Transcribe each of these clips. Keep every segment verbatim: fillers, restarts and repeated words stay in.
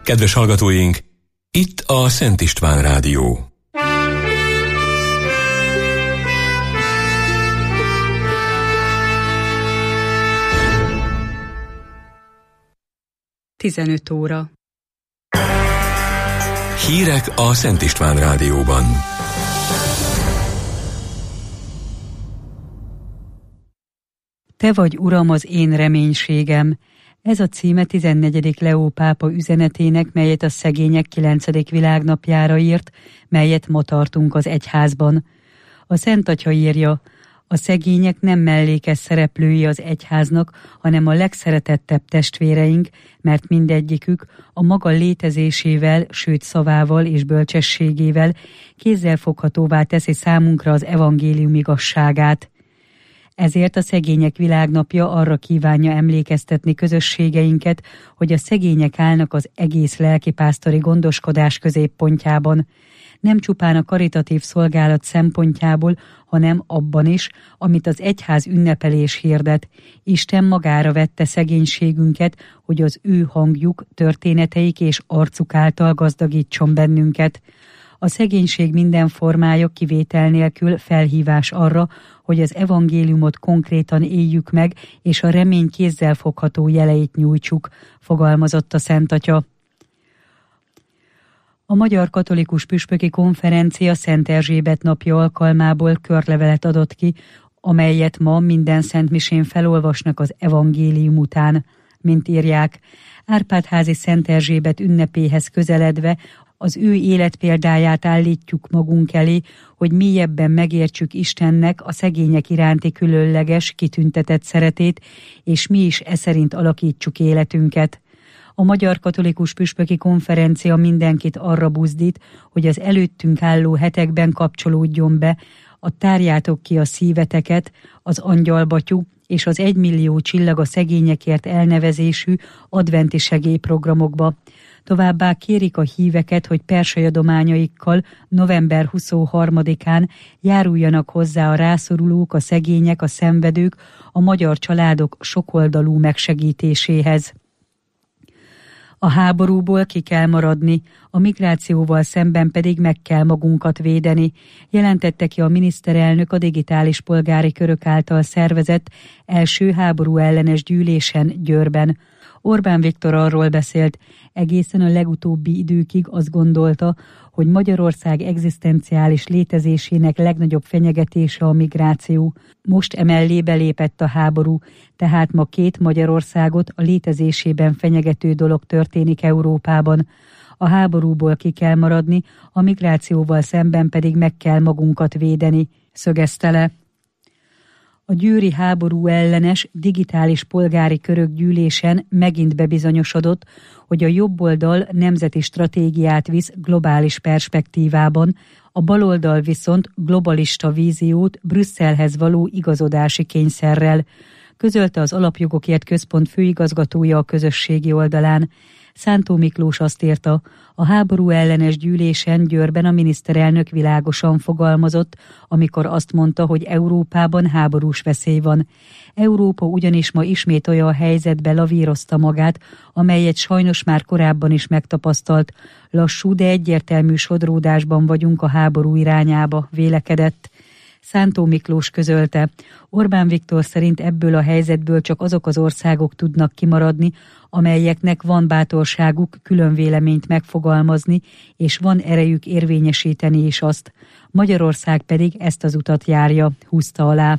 Kedves hallgatóink, itt a Szent István Rádió. tizenöt óra. Hírek a Szent István Rádióban. Te vagy, Uram, az én reménységem. Ez a címe tizennegyedik Leó pápa üzenetének, melyet a szegények kilencedik világnapjára írt, melyet ma tartunk az egyházban. A Szent Atya írja: a szegények nem mellékes szereplői az egyháznak, hanem a legszeretettebb testvéreink, mert mindegyikük a maga létezésével, sőt szavával és bölcsességével kézzelfoghatóvá teszi számunkra az evangélium igazságát. Ezért a Szegények Világnapja arra kívánja emlékeztetni közösségeinket, hogy a szegények állnak az egész lelkipásztori gondoskodás középpontjában. Nem csupán a karitatív szolgálat szempontjából, hanem abban is, amit az egyház ünnepelés hirdet. Isten magára vette szegénységünket, hogy az ő hangjuk, történeteik és arcuk által gazdagítson bennünket. A szegénység minden formája kivétel nélkül felhívás arra, hogy az evangéliumot konkrétan éljük meg, és a remény kézzelfogható jeleit nyújtsuk, fogalmazott a Szent Atya. A Magyar Katolikus Püspöki Konferencia Szent Erzsébet napja alkalmából körlevelet adott ki, amelyet ma minden szentmisén felolvasnak az evangélium után. Mint írják, Árpád-házi Szent Erzsébet ünnepéhez közeledve az ő életpéldáját állítjuk magunk elé, hogy mélyebben megértsük Istennek a szegények iránti különleges, kitüntetett szeretét, és mi is e szerint alakítsuk életünket. A Magyar Katolikus Püspöki Konferencia mindenkit arra buzdít, hogy az előttünk álló hetekben kapcsolódjon be a Tárjátok ki a szíveteket, az Angyalbatyú és az egymillió csillag a szegényekért elnevezésű adventi segélyprogramokba. Továbbá kérik a híveket, hogy persajadományaikkal november huszonharmadikán járuljanak hozzá a rászorulók, a szegények, a szenvedők, a magyar családok sokoldalú megsegítéséhez. A háborúból ki kell maradni, a migrációval szemben pedig meg kell magunkat védeni, jelentette ki a miniszterelnök a digitális polgári körök által szervezett első háború ellenes gyűlésen Győrben. Orbán Viktor arról beszélt, egészen a legutóbbi időkig azt gondolta, hogy Magyarország egzisztenciális létezésének legnagyobb fenyegetése a migráció. Most emellé belépett a háború, tehát ma két Magyarországot a létezésében fenyegető dolog történik Európában. A háborúból ki kell maradni, a migrációval szemben pedig meg kell magunkat védeni, szögezte le. A győri háború ellenes digitális polgári körök gyűlésen megint bebizonyosodott, hogy a jobboldal nemzeti stratégiát visz globális perspektívában, a baloldal viszont globalista víziót Brüsszelhez való igazodási kényszerrel, közölte az Alapjogokért Központ főigazgatója a közösségi oldalán. Szántó Miklós azt írta, a háború ellenes gyűlésen Győrben a miniszterelnök világosan fogalmazott, amikor azt mondta, hogy Európában háborús veszély van. Európa ugyanis ma ismét olyan helyzetbe lavírozta magát, amelyet sajnos már korábban is megtapasztalt. Lassú, de egyértelmű sodródásban vagyunk a háború irányába, vélekedett. Szántó Miklós közölte, Orbán Viktor szerint ebből a helyzetből csak azok az országok tudnak kimaradni, amelyeknek van bátorságuk külön véleményt megfogalmazni, és van erejük érvényesíteni is azt. Magyarország pedig ezt az utat járja, húzta alá.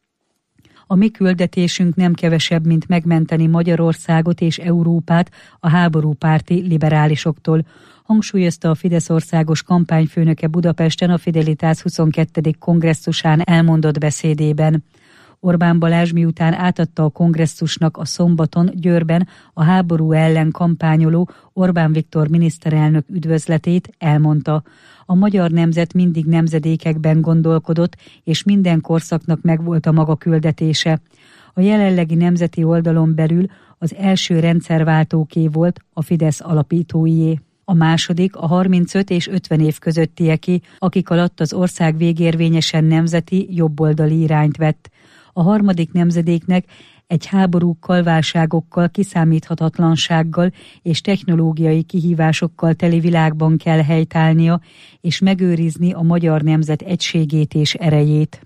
A mi küldetésünk nem kevesebb, mint megmenteni Magyarországot és Európát a háborúpárti liberálisoktól, hangsúlyozta a Fidesz országos kampányfőnöke Budapesten a Fidelitás huszonkettedik kongresszusán elmondott beszédében. Orbán Balázs miután átadta a kongresszusnak a szombaton Győrben a háború ellen kampányoló Orbán Viktor miniszterelnök üdvözletét, elmondta: a magyar nemzet mindig nemzedékekben gondolkodott, és minden korszaknak megvolt a maga küldetése. A jelenlegi nemzeti oldalon belül az első rendszerváltóké volt a Fidesz alapítóié. A második a harmincöt és ötven év közöttieké, akik alatt az ország végérvényesen nemzeti, jobboldali irányt vett. A harmadik nemzedéknek egy háborúkkal, válságokkal, kiszámíthatatlansággal és technológiai kihívásokkal teli világban kell helytállnia, és megőrizni a magyar nemzet egységét és erejét.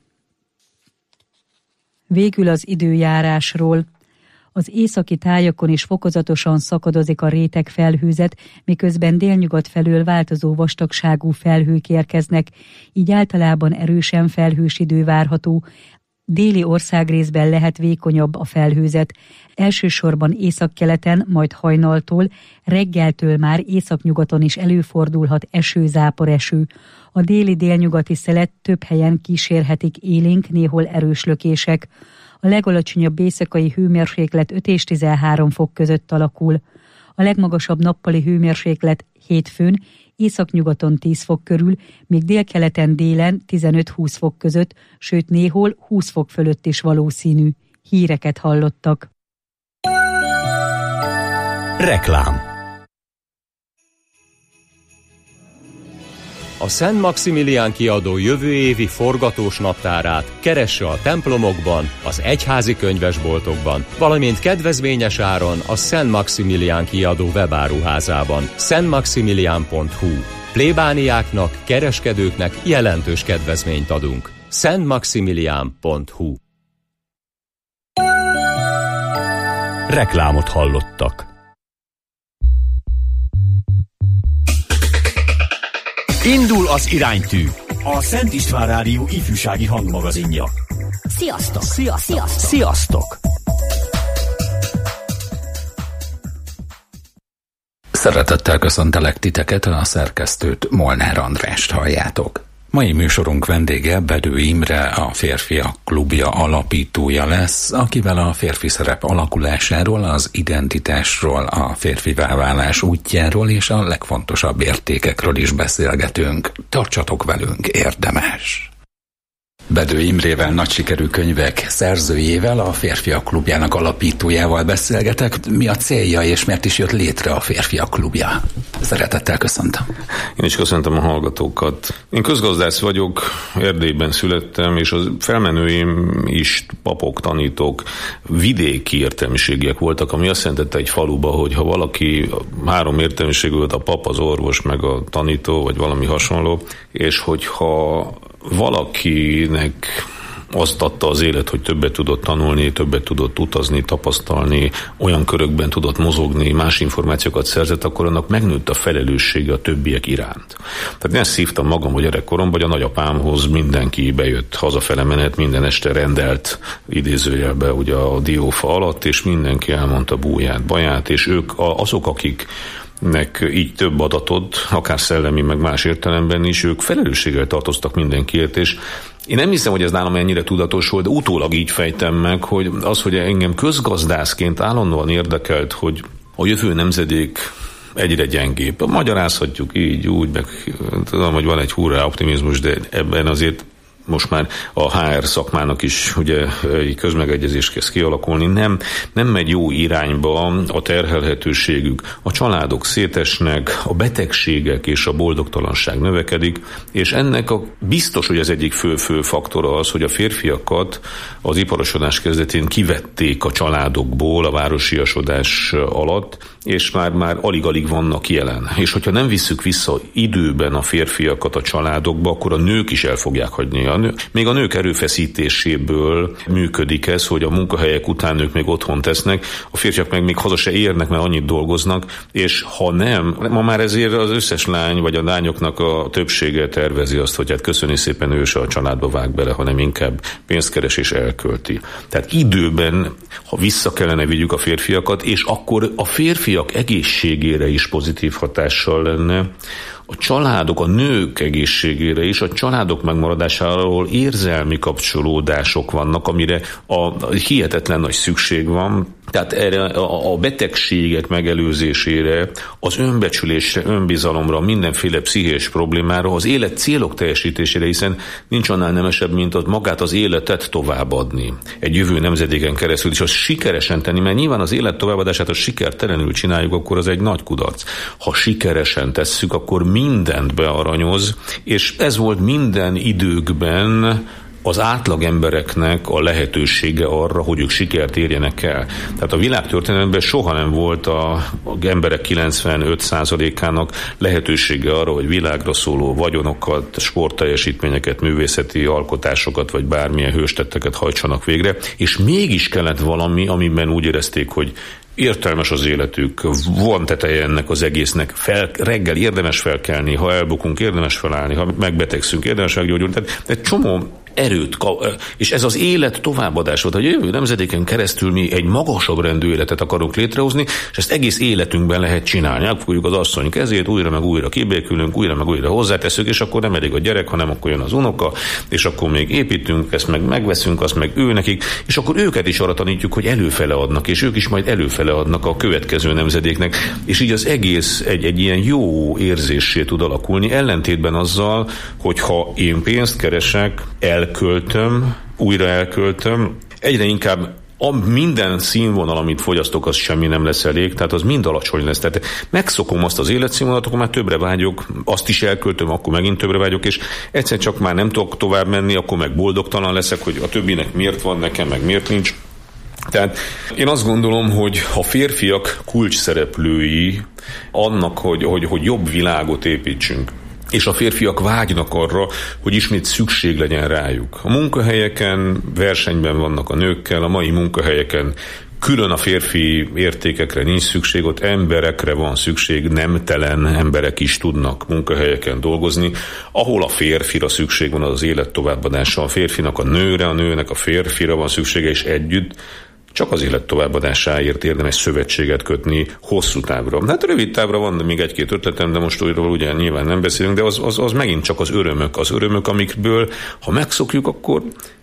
Végül az időjárásról. Az északi tájakon is fokozatosan szakadozik a réteg felhőzet, miközben délnyugat felől változó vastagságú felhők érkeznek, így általában erősen felhős idő várható. Déli országrészben lehet vékonyabb a felhőzet. Elsősorban északkeleten, majd hajnaltól, reggeltől már északnyugaton is előfordulhat eső-záporeső. A déli-délnyugati szelet több helyen kísérhetik élénk, néhol erős lökések. A legalacsonyabb éjszakai hőmérséklet öt és tizenhárom fok között alakul. A legmagasabb nappali hőmérséklet hétfőn, északnyugaton tíz fok körül, míg délkeleten délen tizenöt-húsz fok között, sőt néhol húsz fok fölött is valószínű. Híreket hallottak. Reklám. A Szent Maximilián kiadó jövő évi forgatós naptárát keresse a templomokban, az egyházi könyvesboltokban, valamint kedvezményes áron a Szent Maximilián kiadó webáruházában, szent maximilián pont hu. Plébániáknak, kereskedőknek jelentős kedvezményt adunk. szent maximilián pont hu. Reklámot hallottak. Indul az iránytű. A Szent István Rádió ifjúsági hangmagazinja. Sziasztok! Sziasztok! Sziasztok! Sziasztok! Szeretettel köszöntelek titeket, a szerkesztőt, Molnár Andrást halljátok. Mai műsorunk vendége Bedő Imre, a Férfiak Klubja alapítója lesz, akivel a férfi szerep alakulásáról, az identitásról, a férfivá válás útjáról és a legfontosabb értékekről is beszélgetünk. Tartsatok velünk, érdemes! Bedő Imrével, nagy sikerű könyvek szerzőjével, a Férfiak Klubjának alapítójával beszélgetek. Mi a célja és miért is jött létre a Férfiak Klubja? Szeretettel köszöntöm. Én is köszöntöm a hallgatókat. Én közgazdász vagyok, Erdélyben születtem, és az felmenőim is papok, tanítók, vidéki értelmiségiek voltak, ami azt jelentette egy faluba, hogy ha valaki három értelmiség volt, a pap, az orvos, meg a tanító, vagy valami hasonló, és hogyha valakinek azt adta az élet, hogy többet tudott tanulni, többet tudott utazni, tapasztalni, olyan körökben tudott mozogni, más információkat szerzett, akkor annak megnőtt a felelőssége a többiek iránt. Tehát én ezt szívtam magam, hogy gyerekkoromban, vagy a nagyapámhoz mindenki bejött hazafele menet, minden este rendelt idézőjelbe ugye a diófa alatt, és mindenki elmondta búját, baját, és ők azok, akik nek így több adatot, akár szellemi, meg más értelemben is, ők felelősséggel tartoztak mindenkiért, és én nem hiszem, hogy ez nálam ennyire tudatos volt, de utólag így fejtem meg, hogy az, hogy engem közgazdászként állandóan érdekelt, hogy a jövő nemzedék egyre gyengébb. Magyarázhatjuk így, úgy, meg tudom, hogy van egy hurrá optimizmus, de ebben azért most már a há er szakmának is ugye egy közmegegyezés kezd kialakulni, nem, nem megy jó irányba a terhelhetőségük, a családok szétesnek, a betegségek és a boldogtalanság növekedik, és ennek a biztos, hogy az egyik fő-fő faktora az, hogy a férfiakat az iparosodás kezdetén kivették a családokból a városiasodás alatt, és már, már alig-alig vannak jelen. És hogyha nem visszük vissza időben a férfiakat a családokba, akkor a nők is el fogják hagyni. A nő, még a nők erőfeszítéséből működik ez, hogy a munkahelyek után nők még otthon tesznek, a férfiak meg még haza se érnek, mert annyit dolgoznak, és ha nem, ma már ezért az összes lány, vagy a lányoknak a többsége tervezi azt, hogy hát köszöni szépen, ő se a családba vág bele, hanem inkább pénzt keres és elkölti. Tehát időben, ha vissza kellene vigyük a férfiakat, és akkor a férfiak egészségére is pozitív hatással lenne, a családok, a nők egészségére is, a családok megmaradásáról érzelmi kapcsolódások vannak, amire a hihetetlen nagy szükség van. Tehát erre a betegségek megelőzésére, az önbecsülésre, önbizalomra, mindenféle pszichés problémára, az élet célok teljesítésére, hiszen nincs annál nemesebb, mint az magát az életet továbbadni. Egy jövő nemzedéken keresztül, és azt sikeresen tenni, mert nyilván az élet továbbadását, ha sikertelenül csináljuk, akkor az egy nagy kudarc. Ha sikeresen tesszük, akkor mindent bearanyoz, és ez volt minden időkben az átlag embereknek a lehetősége arra, hogy ők sikert érjenek el. Tehát a világtörténelemben soha nem volt a emberek kilencvenöt százalékának lehetősége arra, hogy világra szóló vagyonokat, sportteljesítményeket, művészeti alkotásokat, vagy bármilyen hőstetteket hajtsanak végre, és mégis kellett valami, amiben úgy érezték, hogy értelmes az életük, van teteje ennek az egésznek, fel, reggel érdemes felkelni, ha elbukunk, érdemes felállni, ha megbetegszünk, érdemes meggyógyulni. Tehát egy csomó erőt, és ez az élet továbbadás volt, hogy a jövő nemzedéken keresztül mi egy magasabb rendű életet akarunk létrehozni, és ezt egész életünkben lehet csinálni. Megfogjuk az asszony kezét, újra meg újra kibékülünk, újra meg újra hozzáteszünk, és akkor nem elég a gyerek, hanem akkor jön az unoka, és akkor még építünk, ezt meg megveszünk, azt meg ő nekik, és akkor őket is arra tanítjuk, hogy előfele adnak, és ők is majd előfele adnak a következő nemzedéknek, és így az egész egy, egy ilyen jó érzéssé tud alakulni, ellentétben azzal, hogyha én pénzt keresek, elköltöm, újra elköltöm, egyre inkább a minden színvonal, amit fogyasztok, az semmi nem lesz elég, tehát az mind alacsony lesz. Tehát megszokom azt az életszínvonalat, akkor már többre vágyok, azt is elköltöm, akkor megint többre vágyok, és egyszer csak már nem tudok tovább menni, akkor meg boldogtalan leszek, hogy a többinek miért van, nekem meg miért nincs. Tehát én azt gondolom, hogy a férfiak kulcs szereplői annak, hogy, hogy, hogy jobb világot építsünk. És a férfiak vágynak arra, hogy ismét szükség legyen rájuk. A munkahelyeken versenyben vannak a nőkkel, a mai munkahelyeken külön a férfi értékekre nincs szükség, ott emberekre van szükség, nemtelen emberek is tudnak munkahelyeken dolgozni. Ahol a férfira szükség van, az az élet továbbadása. A férfinak a nőre, a nőnek a férfira van szüksége, és együtt csak az élet továbbadásáért érdemes szövetséget kötni hosszú távra. Hát rövid távra van még egy-két ötletem, de most újról ugye nyilván nem beszélünk, de az, az, az megint csak az örömök. Az örömök, amikből, ha megszokjuk, akkor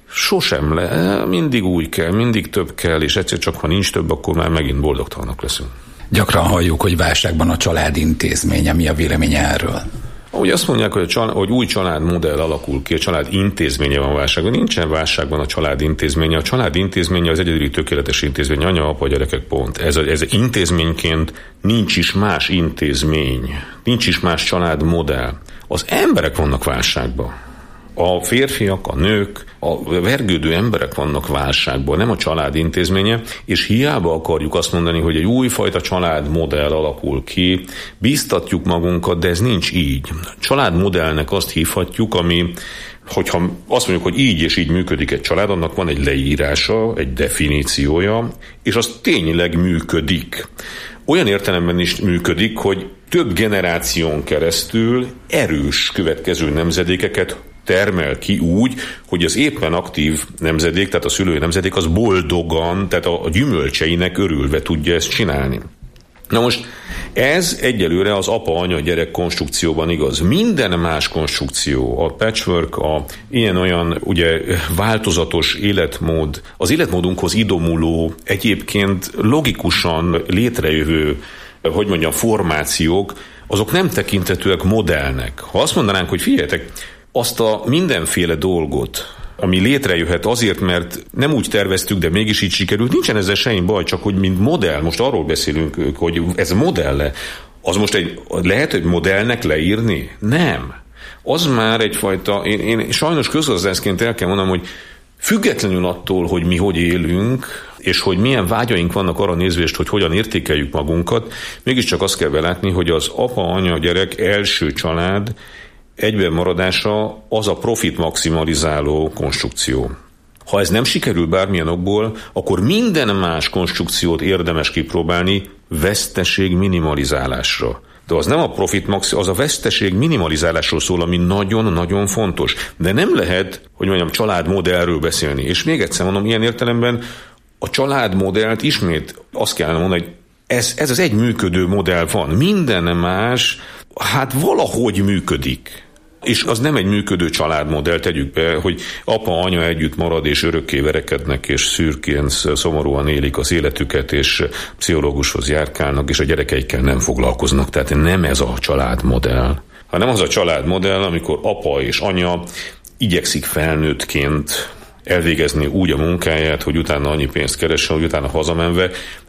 sosem le, mindig új kell, mindig több kell, és egyszer csak, ha nincs több, akkor már megint boldogtalanak leszünk. Gyakran halljuk, hogy válságban a család intézménye. Mi a vélemény erről? Ahogy azt mondják, hogy, a család, hogy új családmodell alakul ki, a család intézménye van válságban. Nincsen válságban a család intézménye. A család intézménye az egyedüli tökéletes intézmény. Anya, apa, gyerekek, pont. Ez, ez intézményként nincs is más intézmény. Nincs is más családmodell. Az emberek vannak válságban. A férfiak, a nők, a vergődő emberek vannak válságban, nem a család intézménye, és hiába akarjuk azt mondani, hogy egy újfajta családmodell alakul ki, bíztatjuk magunkat, de ez nincs így. Családmodellnek azt hívhatjuk, ami, hogyha azt mondjuk, hogy így és így működik egy család, annak van egy leírása, egy definíciója, és az tényleg működik. Olyan értelemben is működik, hogy több generáción keresztül erős következő nemzedékeket termel ki úgy, hogy az éppen aktív nemzedék, tehát a szülői nemzedék az boldogan, tehát a gyümölcseinek örülve tudja ezt csinálni. Na most ez egyelőre az apa-anya-gyerek konstrukcióban igaz. Minden más konstrukció, a patchwork, a ilyen-olyan ugye változatos életmód, az életmódunkhoz idomuló, egyébként logikusan létrejövő, hogy mondjam, formációk, azok nem tekintetőek modellnek. Ha azt mondanánk, hogy figyeljetek, azt a mindenféle dolgot, ami létrejöhet azért, mert nem úgy terveztük, de mégis így sikerült, nincsen ezzel semmi baj, csak hogy mint modell, most arról beszélünk, hogy ez modell-e, az most egy, lehet, hogy modellnek leírni? Nem. Az már egyfajta, én, én sajnos közgazdászként el kell mondanom, hogy függetlenül attól, hogy mi hogy élünk, és hogy milyen vágyaink vannak arra nézvést, hogy hogyan értékeljük magunkat, mégiscsak azt kell belátni, hogy az apa, anya, gyerek első család egyben maradása az a profit maximalizáló konstrukció. Ha ez nem sikerül bármilyen okból, akkor minden más konstrukciót érdemes kipróbálni veszteség minimalizálásra. De az nem a profit max, az a veszteség minimalizálásról szól, ami nagyon-nagyon fontos. De nem lehet, hogy mondjam, családmodellről beszélni. És még egyszer mondom, ilyen értelemben a családmodellt ismét azt kellene mondani, hogy ez, ez az egy működő modell van. Minden más, hát valahogy működik. És az nem egy működő családmodell, tegyük be, hogy apa, anya együtt marad, és örökké verekednek, és szürkén, szomorúan élik az életüket, és pszichológushoz járkálnak, és a gyerekeikkel nem foglalkoznak. Tehát nem ez a családmodell. Hanem az a családmodell, amikor apa és anya igyekszik felnőttként elvégezni úgy a munkáját, hogy utána annyi pénzt keressen, hogy utána hazamenve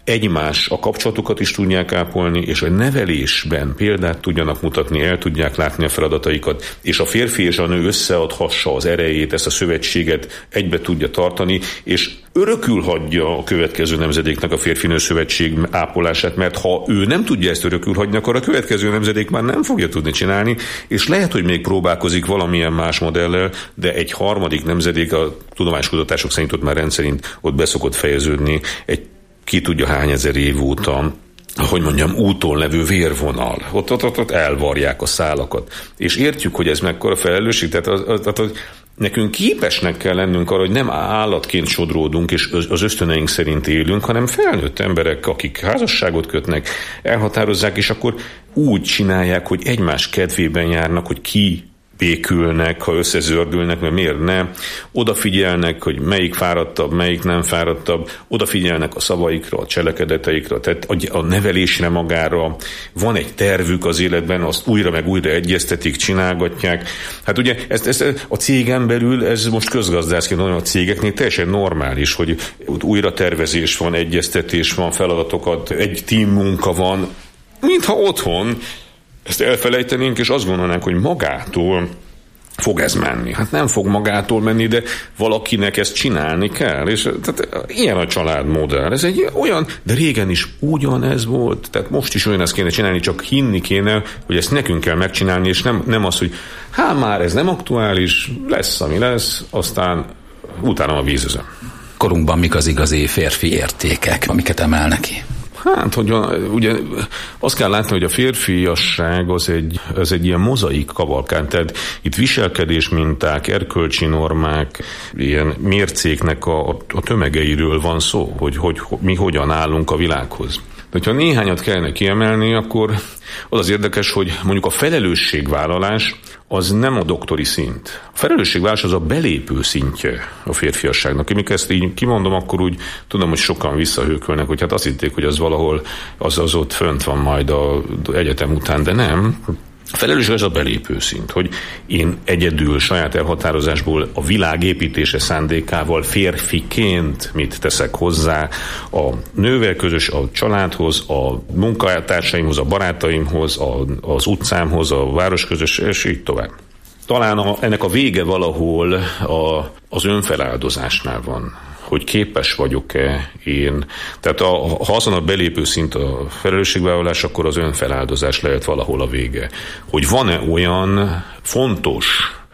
egymás a kapcsolatokat is tudják ápolni, és a nevelésben példát tudjanak mutatni, el tudják látni a feladataikat, és a férfi és a nő összeadhassa az erejét, ezt a szövetséget egybe tudja tartani, és örökül hagyja a következő nemzedéknek a férfi-nő szövetség ápolását, mert ha ő nem tudja ezt örökül hagyni, akkor a következő nemzedék már nem fogja tudni csinálni, és lehet, hogy még próbálkozik valamilyen más modellel, de egy harmadik nemzedék, a tudományos kutatások szerint ott már rendszerint ott beszokott fejeződni egy ki tudja hány ezer év óta, hogy mondjam, úton levő vérvonal. Ott, ott, ott, ott elvarják a szálakat. És értjük, hogy ez mekkora felelősség, tehát az, az, az, nekünk képesnek kell lennünk arra, hogy nem állatként sodródunk, és az ösztöneink szerint élünk, hanem felnőtt emberek, akik házasságot kötnek, elhatározzák, és akkor úgy csinálják, hogy egymás kedvében járnak, hogy ki békülnek, ha összezördülnek, mert miért ne, odafigyelnek, hogy melyik fáradtabb, melyik nem fáradtabb, odafigyelnek a szavaikra, a cselekedeteikre, tehát a nevelésre magára, van egy tervük az életben, azt újra meg újra egyeztetik, csinálgatják. Hát ugye ezt, ezt a cégen belül, ez most közgazdászként mondom, a cégeknél teljesen normális, hogy újra tervezés van, egyeztetés van, feladatokat, egy team munka van, mintha otthon ezt elfelejtenénk, és azt gondolnánk, hogy magától fog ez menni. Hát nem fog magától menni, de valakinek ezt csinálni kell. És tehát ilyen a családmodell. Ez egy olyan, de régen is ugyanez volt. Tehát most is olyan ezt kéne csinálni, csak hinni kéne, hogy ezt nekünk kell megcsinálni, és nem, nem az, hogy hát már ez nem aktuális, lesz, ami lesz, aztán utána a vízözöm. Korunkban mik az igazi férfi értékek, amiket emelnek ki? Hát, hogy ugye azt kell látni, hogy a férfiasság az egy, az egy ilyen mozaik kavalkád, tehát itt viselkedés minták, erkölcsi normák, ilyen mércéknek a, a tömegeiről van szó, hogy, hogy mi hogyan állunk a világhoz. De ha néhányat kellene kiemelni, akkor az az érdekes, hogy mondjuk a felelősségvállalás az nem a doktori szint. A felelősségvállalás az a belépő szintje a férfiasságnak. Én mikor ezt így kimondom, akkor úgy tudom, hogy sokan visszahőkölnek, hogy hát azt hitték, hogy az valahol az, az ott fönt van majd az egyetem után, de nem. A felelősség az a belépő szint, hogy én egyedül, saját elhatározásból a világ építése szándékával férfiként mit teszek hozzá a nővel közös, a családhoz, a munkatársaimhoz, a barátaimhoz, a, az utcámhoz, a városközös, és így tovább. Talán a, ennek a vége valahol a, az önfeláldozásnál van, hogy képes vagyok-e én. Tehát a, ha azon a belépő szint a felelősségvállalás, akkor az önfeláldozás lehet valahol a vége. Hogy van-e olyan fontos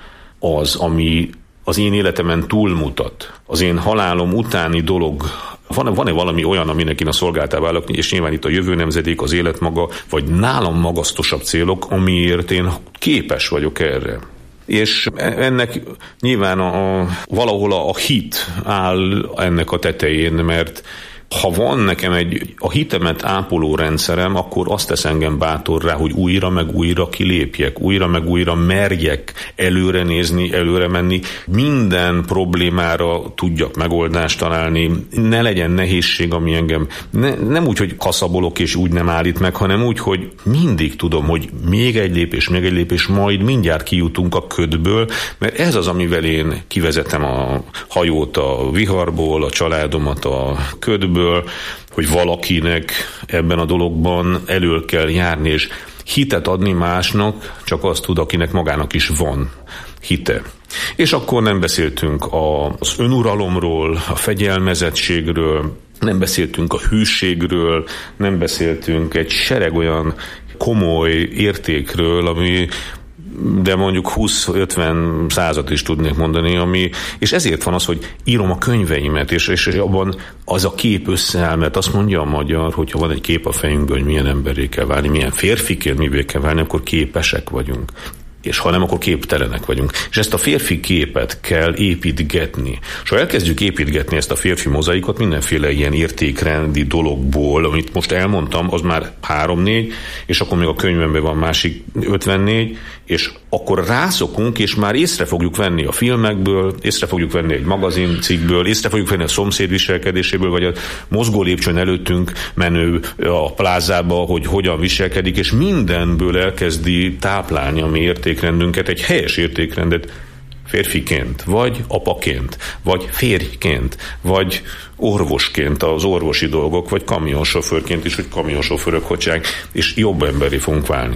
az, ami az én életemen túlmutat, az én halálom utáni dolog, van-e, van-e valami olyan, aminek én a szolgáltába állok, és nyilván itt a jövő nemzedék, az élet maga, vagy nálam magasztosabb célok, amiért én képes vagyok erre. És ennek nyilván a, a, valahol a, a hit áll ennek a tetején, mert ha van nekem egy a hitemet ápoló rendszerem, akkor azt tesz engem bátorrá, hogy újra meg újra kilépjek, újra meg újra merjek előre nézni, előre menni, minden problémára tudjak megoldást találni, ne legyen nehézség, ami engem ne, nem úgy, hogy kaszabolok és úgy nem állít meg, hanem úgy, hogy mindig tudom, hogy még egy lépés, még egy lépés, majd mindjárt kijutunk a ködből, mert ez az, amivel én kivezetem a hajót a viharból, a családomat a ködből, hogy valakinek ebben a dologban elől kell járni, és hitet adni másnak csak azt tud, akinek magának is van hite. És akkor nem beszéltünk az önuralomról, a fegyelmezettségről, nem beszéltünk a hűségről, nem beszéltünk egy sereg olyan komoly értékről, ami de mondjuk húsz-ötven százat is tudnék mondani, ami, és ezért van az, hogy írom a könyveimet, és, és abban az a kép összeáll, mert azt mondja a magyar, hogyha van egy kép a fejünkből, hogy milyen emberré kell válni, milyen férfiként mivé kell válni, akkor képesek vagyunk. És ha nem, akkor képtelenek vagyunk. És ezt a férfi képet kell építgetni. És ha elkezdjük építgetni ezt a férfi mozaikot mindenféle ilyen értékrendi dologból, amit most elmondtam, az már három-négy, és akkor még a könyvemben van másik ötvennégy, és akkor rászokunk, és már észre fogjuk venni a filmekből, észre fogjuk venni egy magazincikkből, észre fogjuk venni a szomszéd viselkedéséből, vagy a mozgó lépcsőn előttünk menő a plázába, hogy hogyan viselkedik, és mindenből elkezdi táplálni a mi értékrendünket, egy helyes értékrendet férfiként, vagy apaként, vagy férjként, vagy orvosként az orvosi dolgok, vagy kamionsofőrként is, hogy kamionsofőrök hogyság, és jobb emberi fogunk válni.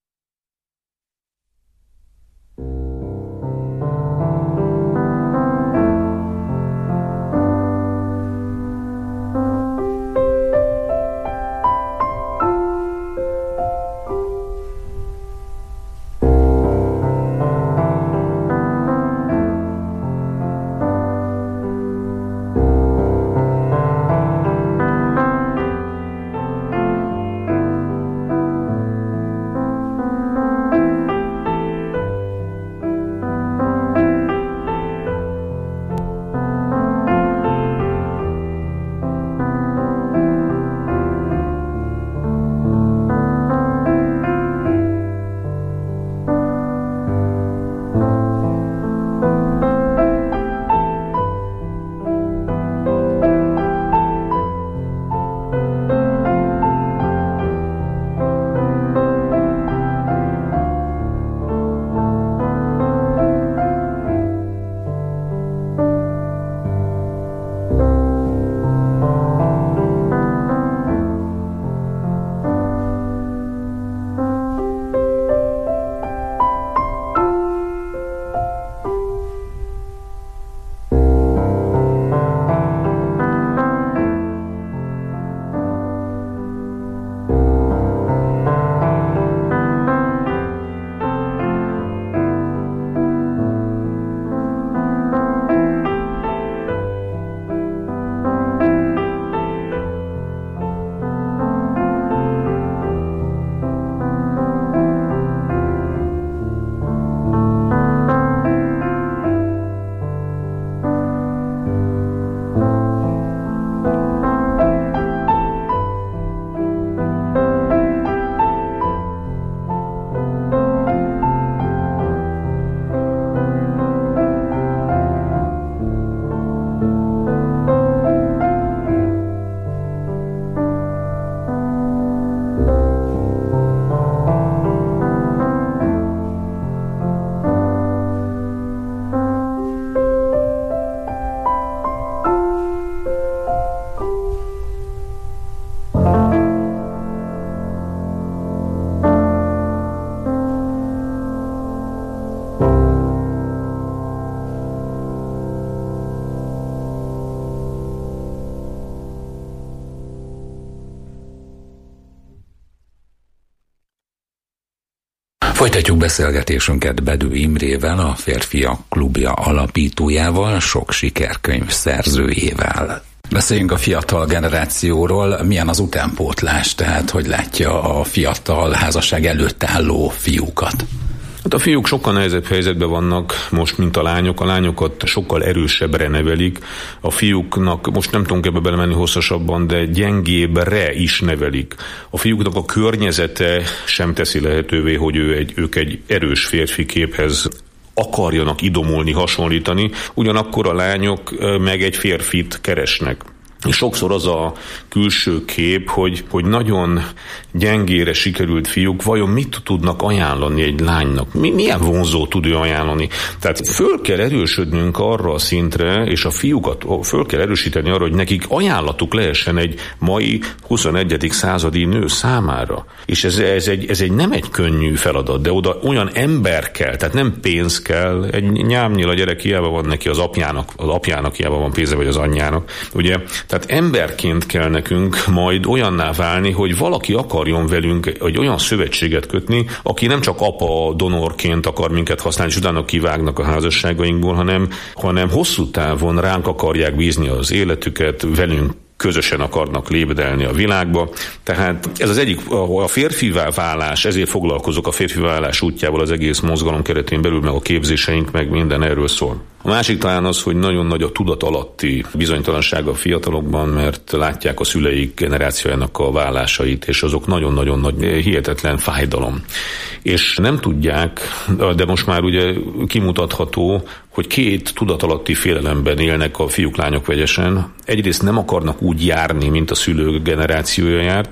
Folytatjuk beszélgetésünket Bedő Imrével, a Férfiak Klubja alapítójával, sok sikerkönyv szerzőjével. Beszéljünk a fiatal generációról, milyen az utánpótlás, tehát hogy látja a fiatal házasság előtt álló fiúkat? Hát a fiúk sokkal nehezebb helyzetben vannak most, mint a lányok. A lányokat sokkal erősebbre nevelik. A fiúknak, most nem tudunk ebbe belemenni hosszasabban, de gyengébbre is nevelik. A fiúknak a környezete sem teszi lehetővé, hogy ő egy, ők egy erős férfi képhez akarjanak idomulni, hasonlítani. Ugyanakkor a lányok meg egy férfit keresnek. És sokszor az a külső kép, hogy, hogy nagyon gyengére sikerült fiúk vajon mit tudnak ajánlani egy lánynak? Mi, milyen vonzó tud ő ajánlani? Tehát föl kell erősödnünk arra a szintre, és a fiúkat föl kell erősíteni arra, hogy nekik ajánlatuk lehessen egy mai huszonegyedik századi nő számára. És ez, ez, egy, ez egy nem egy könnyű feladat, de oda olyan ember kell, tehát nem pénz kell. Egy nyámnyil a gyerek hiába van neki az apjának, az apjának hiába van pénze, vagy az anyjának. Ugye? Tehát emberként kell nekünk majd olyanná válni, hogy valaki akarjon velünk egy olyan szövetséget kötni, aki nem csak apa donorként akar minket használni, és utána kivágnak a házasságainkból, hanem, hanem hosszú távon ránk akarják bízni az életüket, velünk közösen akarnak lébedelni a világba. Tehát ez az egyik, a férfivá válás, ezért foglalkozok a férfivá válás útjával az egész mozgalom keretén belül, meg a képzéseink, meg minden erről szól. A másik talán az, hogy nagyon nagy a tudat alatti bizonytalanság a fiatalokban, mert látják a szüleik generációjának a válásait, és azok nagyon-nagyon nagy, hihetetlen fájdalom. És nem tudják, de most már ugye kimutatható, hogy két tudatalatti félelemben élnek a fiúk-lányok vegyesen. Egyrészt nem akarnak úgy járni, mint a szülők generációja járt,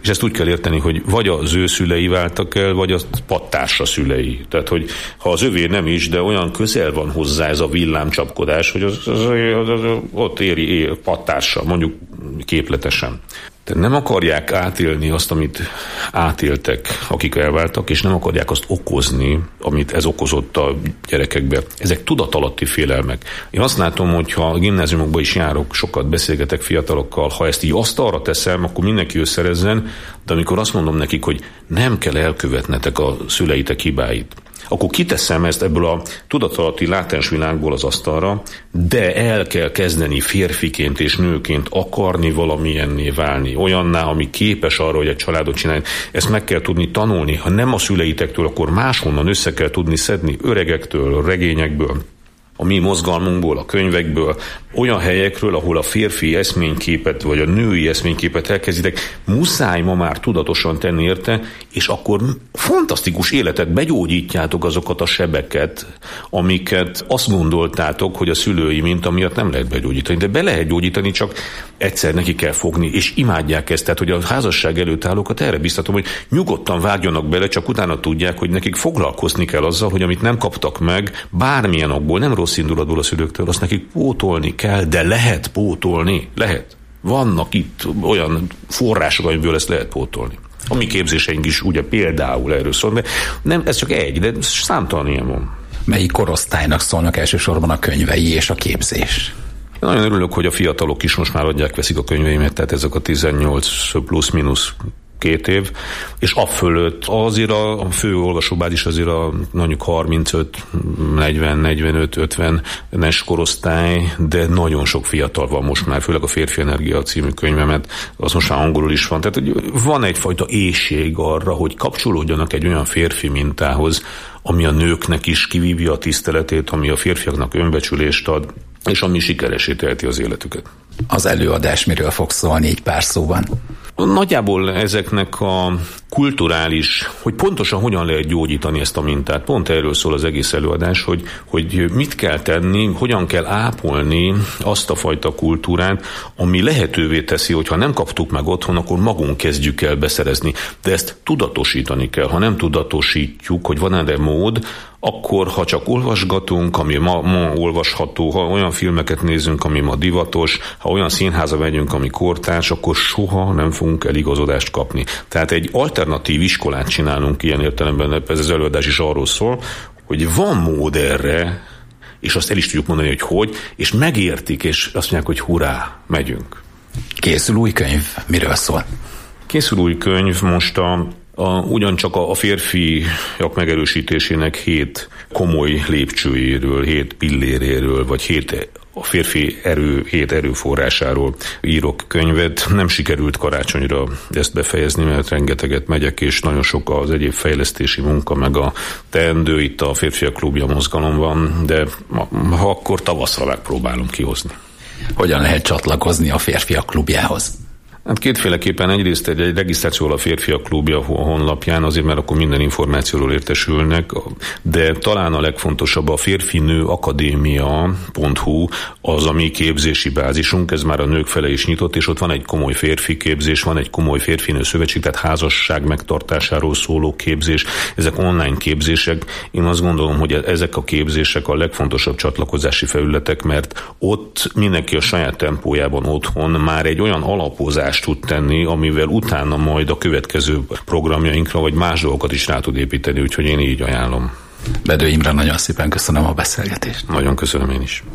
és ezt úgy kell érteni, hogy vagy az ő szülei váltak el, vagy a pattársa szülei. Tehát, hogy ha az övé nem is, de olyan közel van hozzá ez a villámcsapkodás, hogy az, az, az, az, az ott éri ér, pattársa, mondjuk képletesen. Tehát nem akarják átélni azt, amit átéltek, akik elváltak, és nem akarják azt okozni, amit ez okozott a gyerekekbe. Ezek tudatalatti félelmek. Én azt látom, hogy ha a gimnáziumokban is járok, sokat beszélgetek fiatalokkal, ha ezt így asztalra teszem, akkor mindenki összerezzen, de amikor azt mondom nekik, hogy nem kell elkövetnetek a szüleitek hibáit, akkor kiteszem ezt ebből a tudatalatti látens világból az asztalra, de el kell kezdeni férfiként és nőként akarni valamilyenné válni, olyanná, ami képes arra, hogy egy családot csinálni. Ezt meg kell tudni tanulni. Ha nem a szüleitektől, akkor máshonnan össze kell tudni szedni, öregektől, regényekből, a mi mozgalmunkból, a könyvekből, olyan helyekről, ahol a férfi eszményképet, vagy a női eszményképet elkezditek, muszáj ma már tudatosan tenni érte, és akkor fantasztikus életet begyógyítjátok azokat a sebeket, amiket azt gondoltátok, hogy a szülői minta miatt nem lehet begyógyítani. De be lehet gyógyítani, csak egyszer neki kell fogni, és imádják ezt. Tehát, hogy a házasság előtt állókat erre biztatom, hogy nyugodtan vágjanak bele, csak utána tudják, hogy nekik foglalkozni kell azzal, hogy amit nem kaptak meg, bármilyen okból, nem rossz indulatból a szülőktől, azt nekik pótolni kell, de lehet pótolni, lehet. Vannak itt olyan források, amiből ezt lehet pótolni. A mi képzéseink is ugye például erről szól, de nem, ez csak egy, de számtalan ilyen van. Melyik korosztálynak szólnak elsősorban a könyvei és a képzés? Én nagyon örülök, hogy a fiatalok is most már adják, veszik a könyveimet, tehát ezek a tizennyolc plusz-minusz két év, és afölött azért a fő olvasóbázis azért a mondjuk harmincöt, negyven, negyvenöt, ötvenes korosztály, de nagyon sok fiatal van most már, főleg a Férfi Energia című könyvemet, az most már angolul is van. Tehát van egyfajta éhség arra, hogy kapcsolódjanak egy olyan férfi mintához, ami a nőknek is kivívja a tiszteletét, ami a férfiaknak önbecsülést ad, és ami sikeresé teheti az életüket. Az előadás miről fog szólni egy pár szóban? Nagyjából ezeknek a kulturális, hogy pontosan hogyan lehet gyógyítani ezt a mintát. Pont erről szól az egész előadás, hogy, hogy mit kell tenni, hogyan kell ápolni azt a fajta kultúrát, ami lehetővé teszi, hogy ha nem kaptuk meg otthon, akkor magunk kezdjük el beszerezni. De ezt tudatosítani kell. Ha nem tudatosítjuk, hogy van erre mód, akkor ha csak olvasgatunk, ami ma, ma olvasható, ha olyan filmeket nézünk, ami ma divatos, ha olyan színháza megyünk, ami kortárs, akkor soha nem fogunk eligazodást kapni. Tehát egy alternatív iskolát csinálunk ilyen értelemben, ez az előadás is arról szól, hogy van mód erre, és azt el is tudjuk mondani, hogy hogy, és megértik, és azt mondják, hogy hurrá, megyünk. Készül új könyv, miről szól? Készül új könyv most a A, ugyancsak a, a férfiak megerősítésének hét komoly lépcsőjéről, hét pilléréről, vagy hét a férfi erő, hét erőforrásáról írok könyvet. Nem sikerült karácsonyra ezt befejezni, mert rengeteget megyek, és nagyon sok az egyéb fejlesztési munka, meg a teendő itt a Férfiak Klubja mozgalomban, de ha akkor tavaszra megpróbálom kihozni. Hogyan lehet csatlakozni a Férfiak Klubjához? Hát kétféleképpen, egyrészt egy, egy regisztráció a Férfiak Klubja honlapján, azért mert akkor minden információról értesülnek, de talán a legfontosabb a férfinőakadémia pont hu az a mi képzési bázisunk, ez már a nők fele is nyitott, és ott van egy komoly férfi képzés, van egy komoly férfinő szövetség, tehát házasság megtartásáról szóló képzés, ezek online képzések. Én azt gondolom, hogy ezek a képzések a legfontosabb csatlakozási felületek, mert ott mindenki a saját tempójában otthon már egy olyan alapozás tud tenni, amivel utána majd a következő programjainkra, vagy más dolgokat is rá tud építeni, úgyhogy én így ajánlom. Bedő Imre, nagyon szépen köszönöm a beszélgetést. Nagyon köszönöm én is.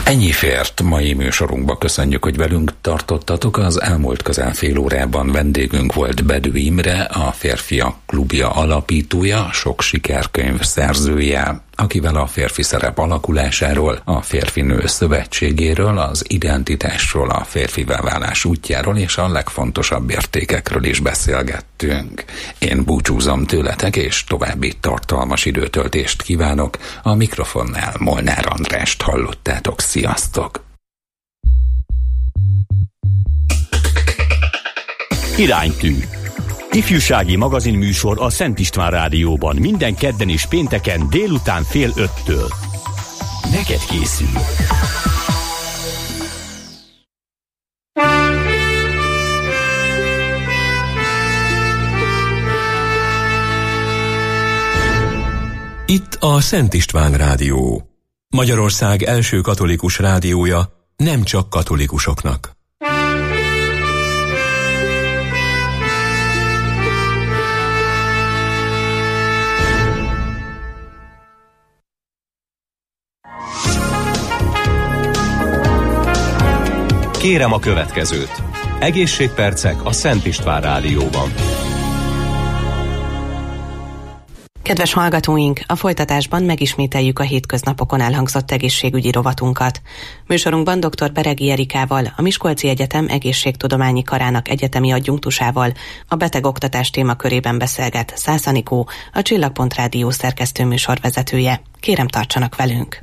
Ennyi fért mai műsorunkba. Köszönjük, hogy velünk tartottatok. Az elmúlt közel fél órában vendégünk volt Bedő Imre, a Férfiak Klubja alapítója, sok sikerkönyv szerzője, akivel a férfi szerep alakulásáról, a férfinő szövetségéről, az identitásról, a férfivá válás útjáról és a legfontosabb értékekről is beszélgettünk. Én búcsúzom tőletek, és további tartalmas időtöltést kívánok. A mikrofonnál Molnár Andrást hallottátok. Sziasztok! Iránytű. Ifjúsági magazinműsor a Szent István Rádióban minden kedden és pénteken délután fél öttől. Neked készül. Itt a Szent István Rádió. Magyarország első katolikus rádiója, nem csak katolikusoknak. Kérem a következőt. Egészségpercek a Szent István Rádióban. Kedves hallgatóink, a folytatásban megismételjük a hétköznapokon elhangzott egészségügyi rovatunkat. Műsorunkban dr. Beregi Erikával, a Miskolci Egyetem Egészségtudományi Karának egyetemi adjunktusával a betegoktatás témakörében beszélget Szász Anikó, a Csillagpont Rádió szerkesztő műsorvezetője. Kérem, tartsanak velünk!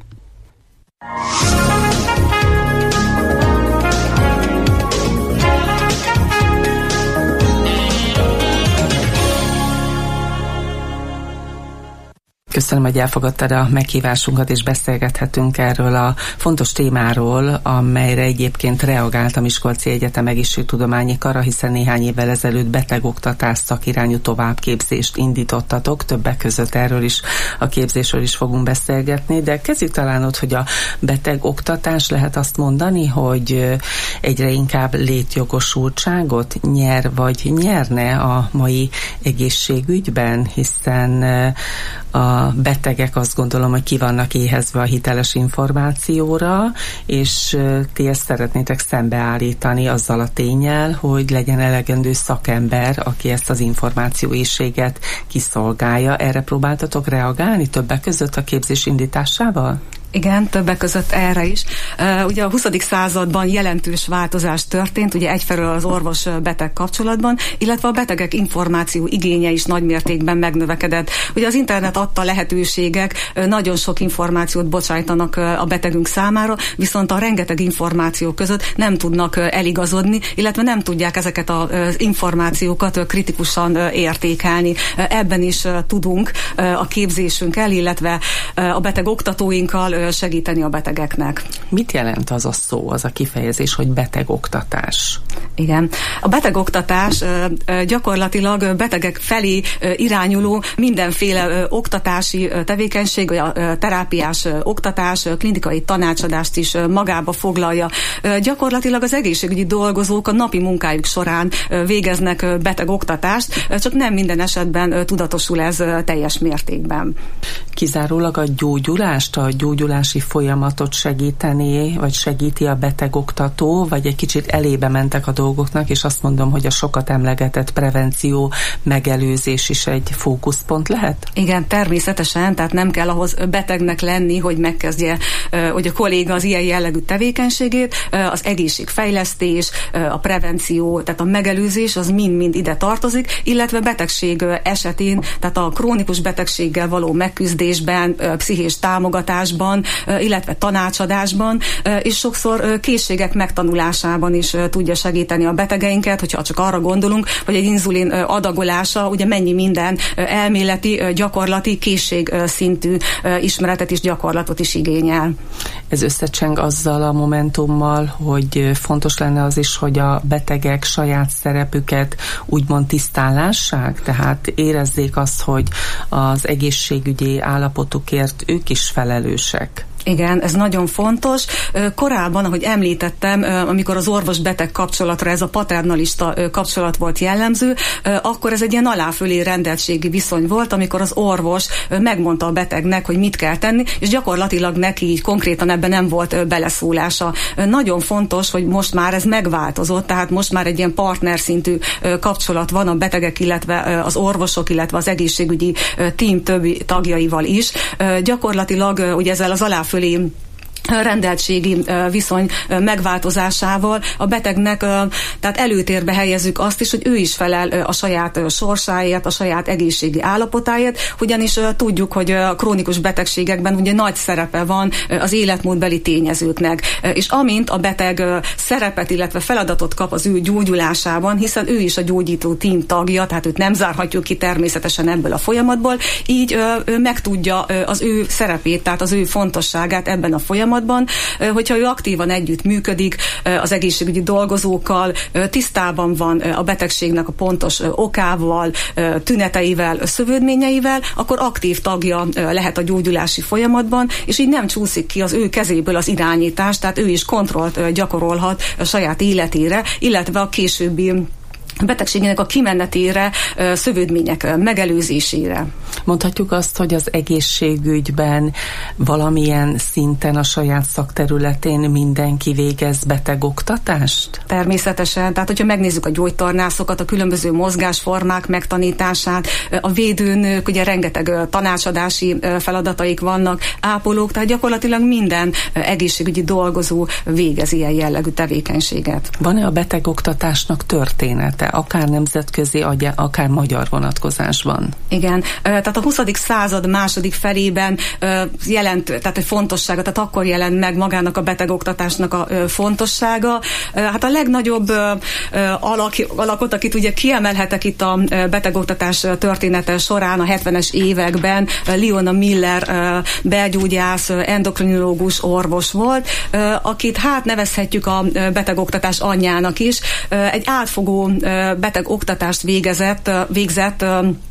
Köszönöm, hogy elfogadtad a meghívásunkat, és beszélgethetünk erről a fontos témáról, amelyre egyébként reagált a Miskolci Egyetem Egészségtudományi Kara, hiszen néhány évvel ezelőtt betegoktatás szakirányú továbbképzést indítottatok, többek között erről is, a képzésről is fogunk beszélgetni, de kezdjük talán ott, hogy a betegoktatás, lehet azt mondani, hogy egyre inkább létjogosultságot nyer, vagy nyerne a mai egészségügyben, hiszen a betegek azt gondolom, hogy ki vannak éhezve a hiteles információra, és ti ezt szeretnétek szembeállítani azzal a ténnyel, hogy legyen elegendő szakember, aki ezt az információéhséget kiszolgálja. Erre próbáltatok reagálni többek között a képzés indításával? Igen, többek között erre is. Uh, ugye a huszadik században jelentős változás történt, ugye egyfelől az orvos-beteg kapcsolatban, illetve a betegek információ igénye is nagymértékben megnövekedett. Ugye az internet adta lehetőségek uh, nagyon sok információt bocsájtanak uh, a betegünk számára, viszont a rengeteg információ között nem tudnak uh, eligazodni, illetve nem tudják ezeket az uh, információkat uh, kritikusan uh, értékelni. Uh, ebben is uh, tudunk uh, a képzésünkkel, illetve uh, a beteg oktatóinkkal segíteni a betegeknek. Mit jelent az a szó, az a kifejezés, hogy betegoktatás? Igen. A betegoktatás gyakorlatilag betegek felé irányuló mindenféle oktatási tevékenység, a terápiás oktatás, klinikai tanácsadást is magába foglalja. Gyakorlatilag az egészségügyi dolgozók a napi munkájuk során végeznek betegoktatást, csak nem minden esetben tudatosul ez teljes mértékben. Kizárólag a gyógyulást, a gyógyulási folyamatot segíteni, vagy segíti a betegoktató, vagy egy kicsit elébe mentek a dolgoknak, és azt mondom, hogy a sokat emlegetett prevenció, megelőzés is egy fókuszpont lehet? Igen, természetesen, tehát nem kell ahhoz betegnek lenni, hogy megkezdje, hogy a kolléga az ilyen jellegű tevékenységét, az egészségfejlesztés, a prevenció, tehát a megelőzés, az mind-mind ide tartozik, illetve betegség esetén, tehát a krónikus betegséggel való megküzdésben, pszichés támogatásban, illetve tanácsadásban, és sokszor készségek megtanulásában is tudja segíteni a betegeinket, hogyha csak arra gondolunk, hogy egy inzulin adagolása ugye mennyi minden elméleti, gyakorlati, készség szintű ismeretet és gyakorlatot is igényel. Ez összecseng azzal a momentummal, hogy fontos lenne az is, hogy a betegek saját szerepüket úgymond tisztán lássák, tehát érezzék azt, hogy az egészségügyi állapotukért ők is felelősek. Igen, ez nagyon fontos. Korábban, ahogy említettem, amikor az orvos-beteg kapcsolatra ez a paternalista kapcsolat volt jellemző, akkor ez egy ilyen aláfölé rendeltségi viszony volt, amikor az orvos megmondta a betegnek, hogy mit kell tenni, és gyakorlatilag neki így konkrétan ebben nem volt beleszólása. Nagyon fontos, hogy most már ez megváltozott, tehát most már egy ilyen partnerszintű kapcsolat van a betegek, illetve az orvosok, illetve az egészségügyi tím többi tagjaival is. Gyakorlatilag ugye ezzel az aláfölé rendeltségi viszony megváltozásával a betegnek, tehát előtérbe helyezzük azt is, hogy ő is felel a saját sorsáért, a saját egészségi állapotáért, ugyanis tudjuk, hogy a krónikus betegségekben ugye nagy szerepe van az életmódbeli tényezőknek, és amint a beteg szerepet, illetve feladatot kap az ő gyógyulásában, hiszen ő is a gyógyító tím tagja, tehát őt nem zárhatjuk ki természetesen ebből a folyamatból, így ő megtudja az ő szerepét, tehát az ő fontosságát ebben a folyamatban, hogyha ő aktívan együtt működik az egészségügyi dolgozókkal, tisztában van a betegségnek a pontos okával, tüneteivel, szövődményeivel, akkor aktív tagja lehet a gyógyulási folyamatban, és így nem csúszik ki az ő kezéből az irányítás, tehát ő is kontrollt gyakorolhat a saját életére, illetve a későbbi betegségének a kimenetére, szövődmények megelőzésére. Mondhatjuk azt, hogy az egészségügyben valamilyen szinten a saját szakterületén mindenki végez betegoktatást? Természetesen. Tehát, hogyha megnézzük a gyógytornászokat, a különböző mozgásformák megtanítását, a védőnők, ugye rengeteg tanácsadási feladataik vannak, ápolók, tehát gyakorlatilag minden egészségügyi dolgozó végez ilyen jellegű tevékenységet. Van-e a betegoktatásnak története? Akár nemzetközi, akár magyar vonatkozásban. Igen, tehát a huszadik század második felében jelent, tehát a fontossága, tehát akkor jelent meg magának a betegoktatásnak a fontossága. Hát a legnagyobb alak, alakot, akit ugye kiemelhetek itt a betegoktatás története során a hetvenes években, Leona Miller belgyógyász, endokrinológus orvos volt, akit hát nevezhetjük a betegoktatás anyjának is. Egy átfogó betegoktatást végezett, végzett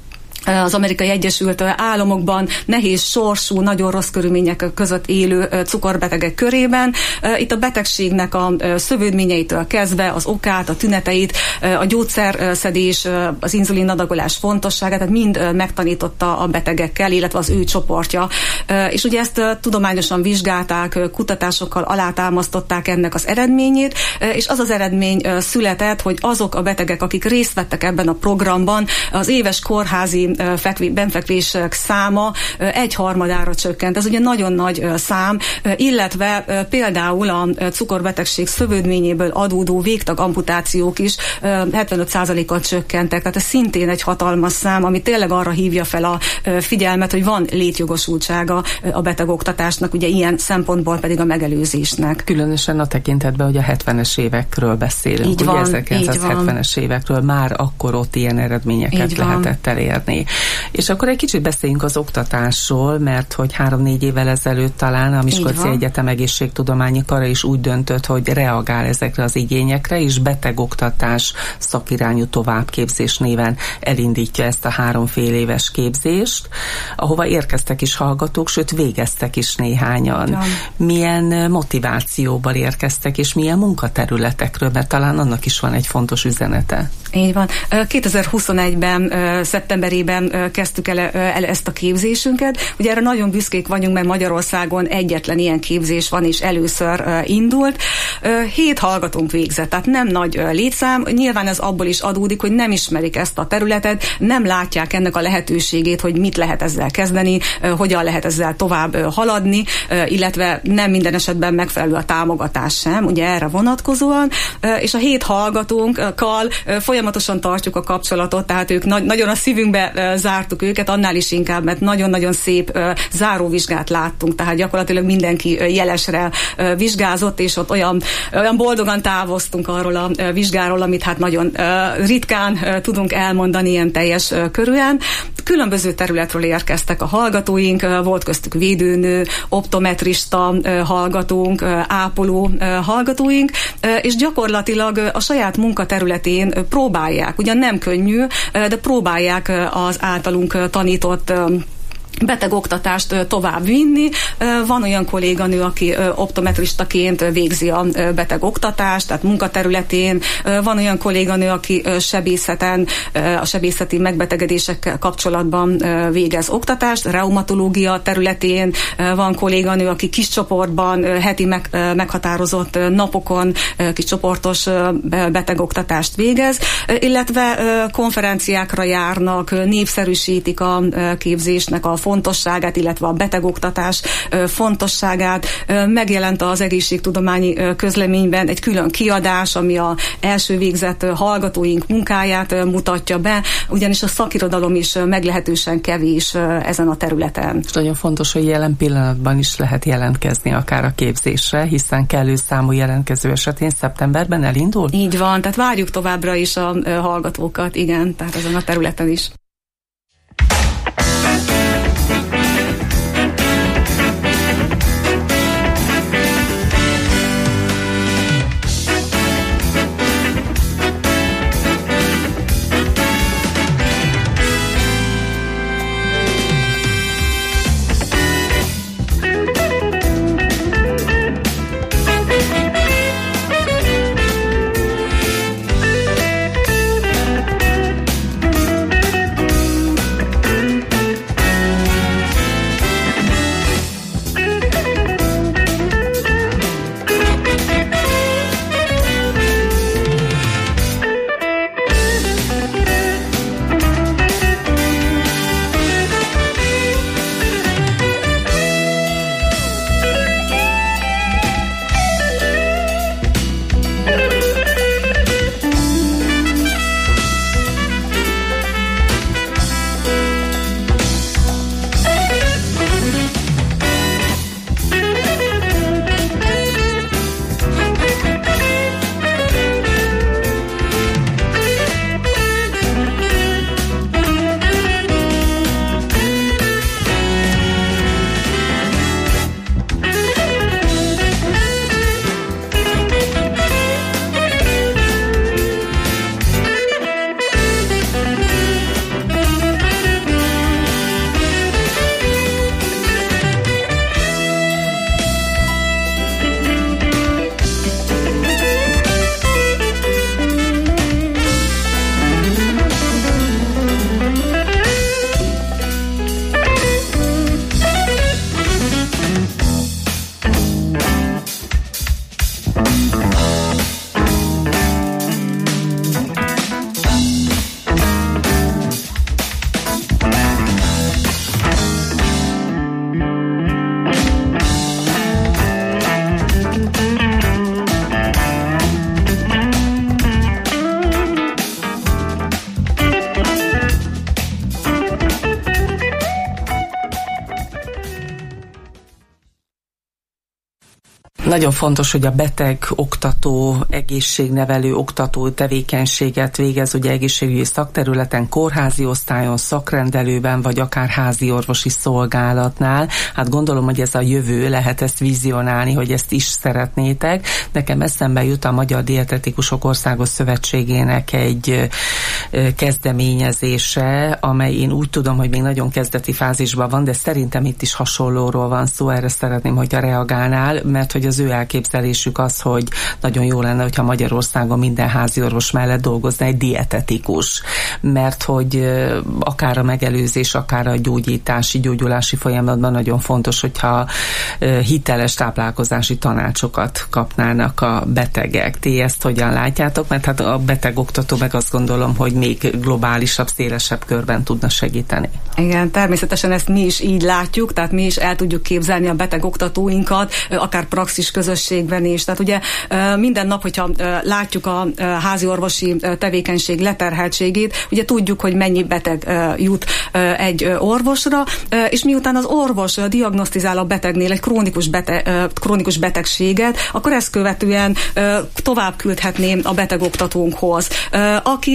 az Amerikai Egyesült Államokban nehéz sorsú, nagyon rossz körülmények között élő cukorbetegek körében. Itt a betegségnek a szövődményeitől kezdve az okát, a tüneteit, a gyógyszerszedés, az inzulinadagolás fontosságát, tehát mind megtanította a betegekkel, illetve az ő csoportja. És ugye ezt tudományosan vizsgálták, kutatásokkal alátámasztották ennek az eredményét, és az az eredmény született, hogy azok a betegek, akik részt vettek ebben a programban, az éves kórházi benfekvések száma egyharmadára csökkent. Ez ugye nagyon nagy szám, illetve például a cukorbetegség szövődményéből adódó végtag amputációk is hetvenöt százalékkal csökkentek. Tehát ez szintén egy hatalmas szám, ami tényleg arra hívja fel a figyelmet, hogy van létjogosultsága a betegoktatásnak, ugye ilyen szempontból pedig a megelőzésnek. Különösen a tekintetben, hogy a hetvenes évekről beszélünk. Így ugye van, ezerkilencszázhetvenes évekről már akkor ott ilyen eredményeket lehetett elérni. És akkor egy kicsit beszéljünk az oktatásról, mert hogy három-négy évvel ezelőtt talán a Miskolci Egyetem Egészségtudományi Kara is úgy döntött, hogy reagál ezekre az igényekre, és betegoktatás szakirányú továbbképzés néven elindítja ezt a három fél éves képzést, ahova érkeztek is hallgatók, sőt végeztek is néhányan. Ja. Milyen motivációval érkeztek, és milyen munkaterületekről, mert talán annak is van egy fontos üzenete. Így van. kétezer-huszonegyben szeptemberében kezdtük el, el ezt a képzésünket. Ugye erre nagyon büszkék vagyunk, mert Magyarországon egyetlen ilyen képzés van, és először indult. Hét hallgatónk végzett, tehát nem nagy létszám. Nyilván ez abból is adódik, hogy nem ismerik ezt a területet, nem látják ennek a lehetőségét, hogy mit lehet ezzel kezdeni, hogyan lehet ezzel tovább haladni, illetve nem minden esetben megfelelő a támogatás sem, ugye erre vonatkozóan. És a hét hallgatónkkal folyamatosan tartjuk a kapcsolatot, tehát ők nagy, nagyon a szívünkbe zártuk őket, annál is inkább, mert nagyon-nagyon szép záróvizsgát láttunk, tehát gyakorlatilag mindenki jelesre vizsgázott, és ott olyan, olyan boldogan távoztunk arról a vizsgáról, amit hát nagyon ritkán tudunk elmondani ilyen teljes körűen. Különböző területről érkeztek a hallgatóink, volt köztük védőnő, optometrista hallgatónk, ápoló hallgatóink, és gyakorlatilag a saját munkaterületén próbálják, ugyan nem könnyű, de próbálják az általunk tanított betegoktatást tovább vinni. Van olyan kolléganő, aki optometristaként végzi a betegoktatást, tehát munkaterületén. Van olyan kolléganő, aki sebészeten, a sebészeti megbetegedésekkel kapcsolatban végez oktatást, reumatológia területén. Van kolléganő, aki kis csoportban, heti meg, meghatározott napokon kis csoportos betegoktatást végez, illetve konferenciákra járnak, népszerűsítik a képzésnek a fontosságát, illetve a betegoktatás fontosságát. Megjelent az egészségtudományi közleményben egy külön kiadás, ami a első végzett hallgatóink munkáját mutatja be, ugyanis a szakirodalom is meglehetősen kevés ezen a területen. És nagyon fontos, hogy jelen pillanatban is lehet jelentkezni akár a képzésre, hiszen kellő számú jelentkező esetén szeptemberben elindul? Így van, tehát várjuk továbbra is a hallgatókat, igen, tehát ezen a területen is. Nagyon fontos, hogy a beteg oktató, egészségnevelő oktató tevékenységet végez, ugye egészségügyi szakterületen, kórházi osztályon, szakrendelőben, vagy akár házi orvosi szolgálatnál. Hát gondolom, hogy ez a jövő, lehet ezt vizionálni, hogy ezt is szeretnétek. Nekem eszembe jut a Magyar Dietetikusok Országos Szövetségének egy kezdeményezése, amely én úgy tudom, hogy még nagyon kezdeti fázisban van, de szerintem itt is hasonlóról van szó, erre szeretném, hogyha reagálnál, mert hogy az ő elképzelésük az, hogy nagyon jó lenne, hogyha Magyarországon minden házi orvos mellett dolgozna egy dietetikus, mert hogy akár a megelőzés, akár a gyógyítási, gyógyulási folyamatban nagyon fontos, hogyha hiteles táplálkozási tanácsokat kapnának a betegek. Ti ezt hogyan látjátok? Mert hát a betegoktató meg azt gondolom, hogy még globálisabb, szélesebb körben tudna segíteni. Igen, természetesen ezt mi is így látjuk, tehát mi is el tudjuk képzelni a betegoktatóinkat, akár praxis közösségben is. Tehát ugye minden nap, hogyha látjuk a házi orvosi tevékenység leterheltségét, ugye tudjuk, hogy mennyi beteg jut egy orvosra, és miután az orvos diagnosztizál a betegnél egy krónikus, beteg, krónikus betegséget, akkor ezt követően tovább küldhetné a betegoktatónkhoz, aki felmér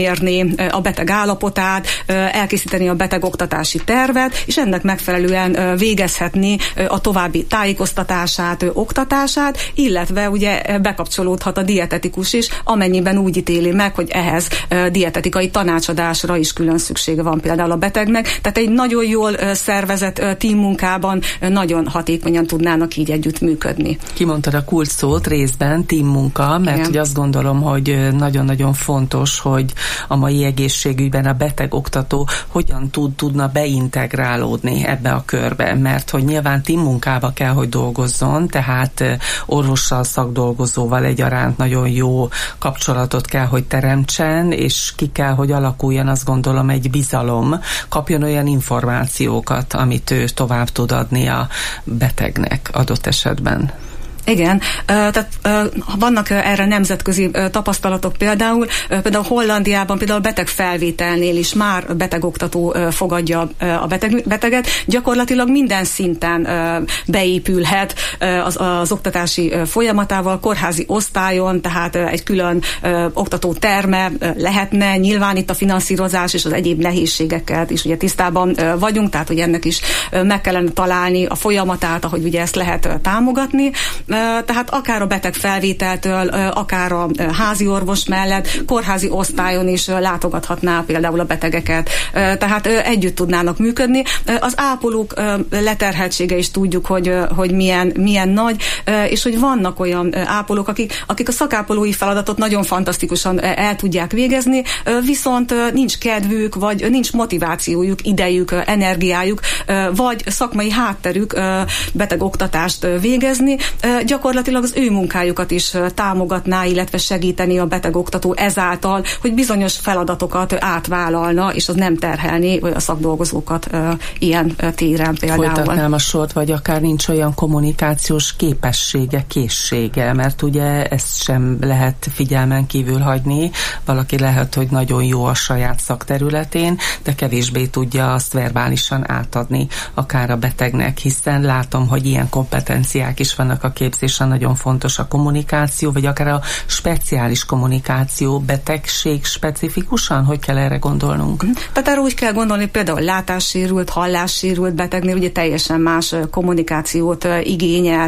felmérni a beteg állapotát, elkészíteni a betegoktatási tervet, és ennek megfelelően végezhetni a további tájékoztatását, oktatását, illetve ugye bekapcsolódhat a dietetikus is, amennyiben úgy ítéli meg, hogy ehhez dietetikai tanácsadásra is külön szüksége van például a betegnek. Tehát egy nagyon jól szervezett teammunkában nagyon hatékonyan tudnának így együtt működni. Kimondtad a kulcs szót részben, teammunka, mert ugye azt gondolom, hogy nagyon-nagyon fontos, hogy a mai egészségügyben a betegoktató hogyan tud, tudna beintegrálódni ebbe a körbe, mert hogy nyilván teammunkába kell, hogy dolgozzon, tehát orvossal, szakdolgozóval egyaránt nagyon jó kapcsolatot kell, hogy teremtsen, és ki kell, hogy alakuljon, azt gondolom, egy bizalom, kapjon olyan információkat, amit ő tovább tud adni a betegnek adott esetben. Igen, tehát vannak erre nemzetközi tapasztalatok például, például Hollandiában például betegfelvételnél is már betegoktató fogadja a beteg, beteget, gyakorlatilag minden szinten beépülhet az, az oktatási folyamatával, kórházi osztályon, tehát egy külön oktató terme lehetne, nyilván itt a finanszírozás és az egyéb nehézségekkel is ugye tisztában vagyunk, tehát hogy ennek is meg kellene találni a folyamatát, ahogy ugye ezt lehet támogatni. Tehát akár a beteg felvételtől, akár a házi orvos mellett, kórházi osztályon is látogathatná például a betegeket. Tehát együtt tudnának működni. Az ápolók leterheltsége is tudjuk, hogy, hogy milyen, milyen nagy, és hogy vannak olyan ápolók, akik, akik a szakápolói feladatot nagyon fantasztikusan el tudják végezni, viszont nincs kedvük, vagy nincs motivációjuk, idejük, energiájuk, vagy szakmai hátterük betegoktatást végezni. Gyakorlatilag az ő munkájukat is támogatná, illetve segíteni a betegoktató ezáltal, hogy bizonyos feladatokat átvállalna, és az nem terhelni a szakdolgozókat ilyen téren például. Folytatnám a sort, vagy akár nincs olyan kommunikációs képessége, készsége, mert ugye ezt sem lehet figyelmen kívül hagyni. Valaki lehet, hogy nagyon jó a saját szakterületén, de kevésbé tudja azt verbálisan átadni akár a betegnek, hiszen látom, hogy ilyen kompetenciák is vannak a képzésen, nagyon fontos a kommunikáció, vagy akár a speciális kommunikáció, betegség specifikusan, hogy kell erre gondolnunk? Tehát erre úgy kell gondolni, például látássérült, hallássérült betegnél ugye teljesen más kommunikációt igényel.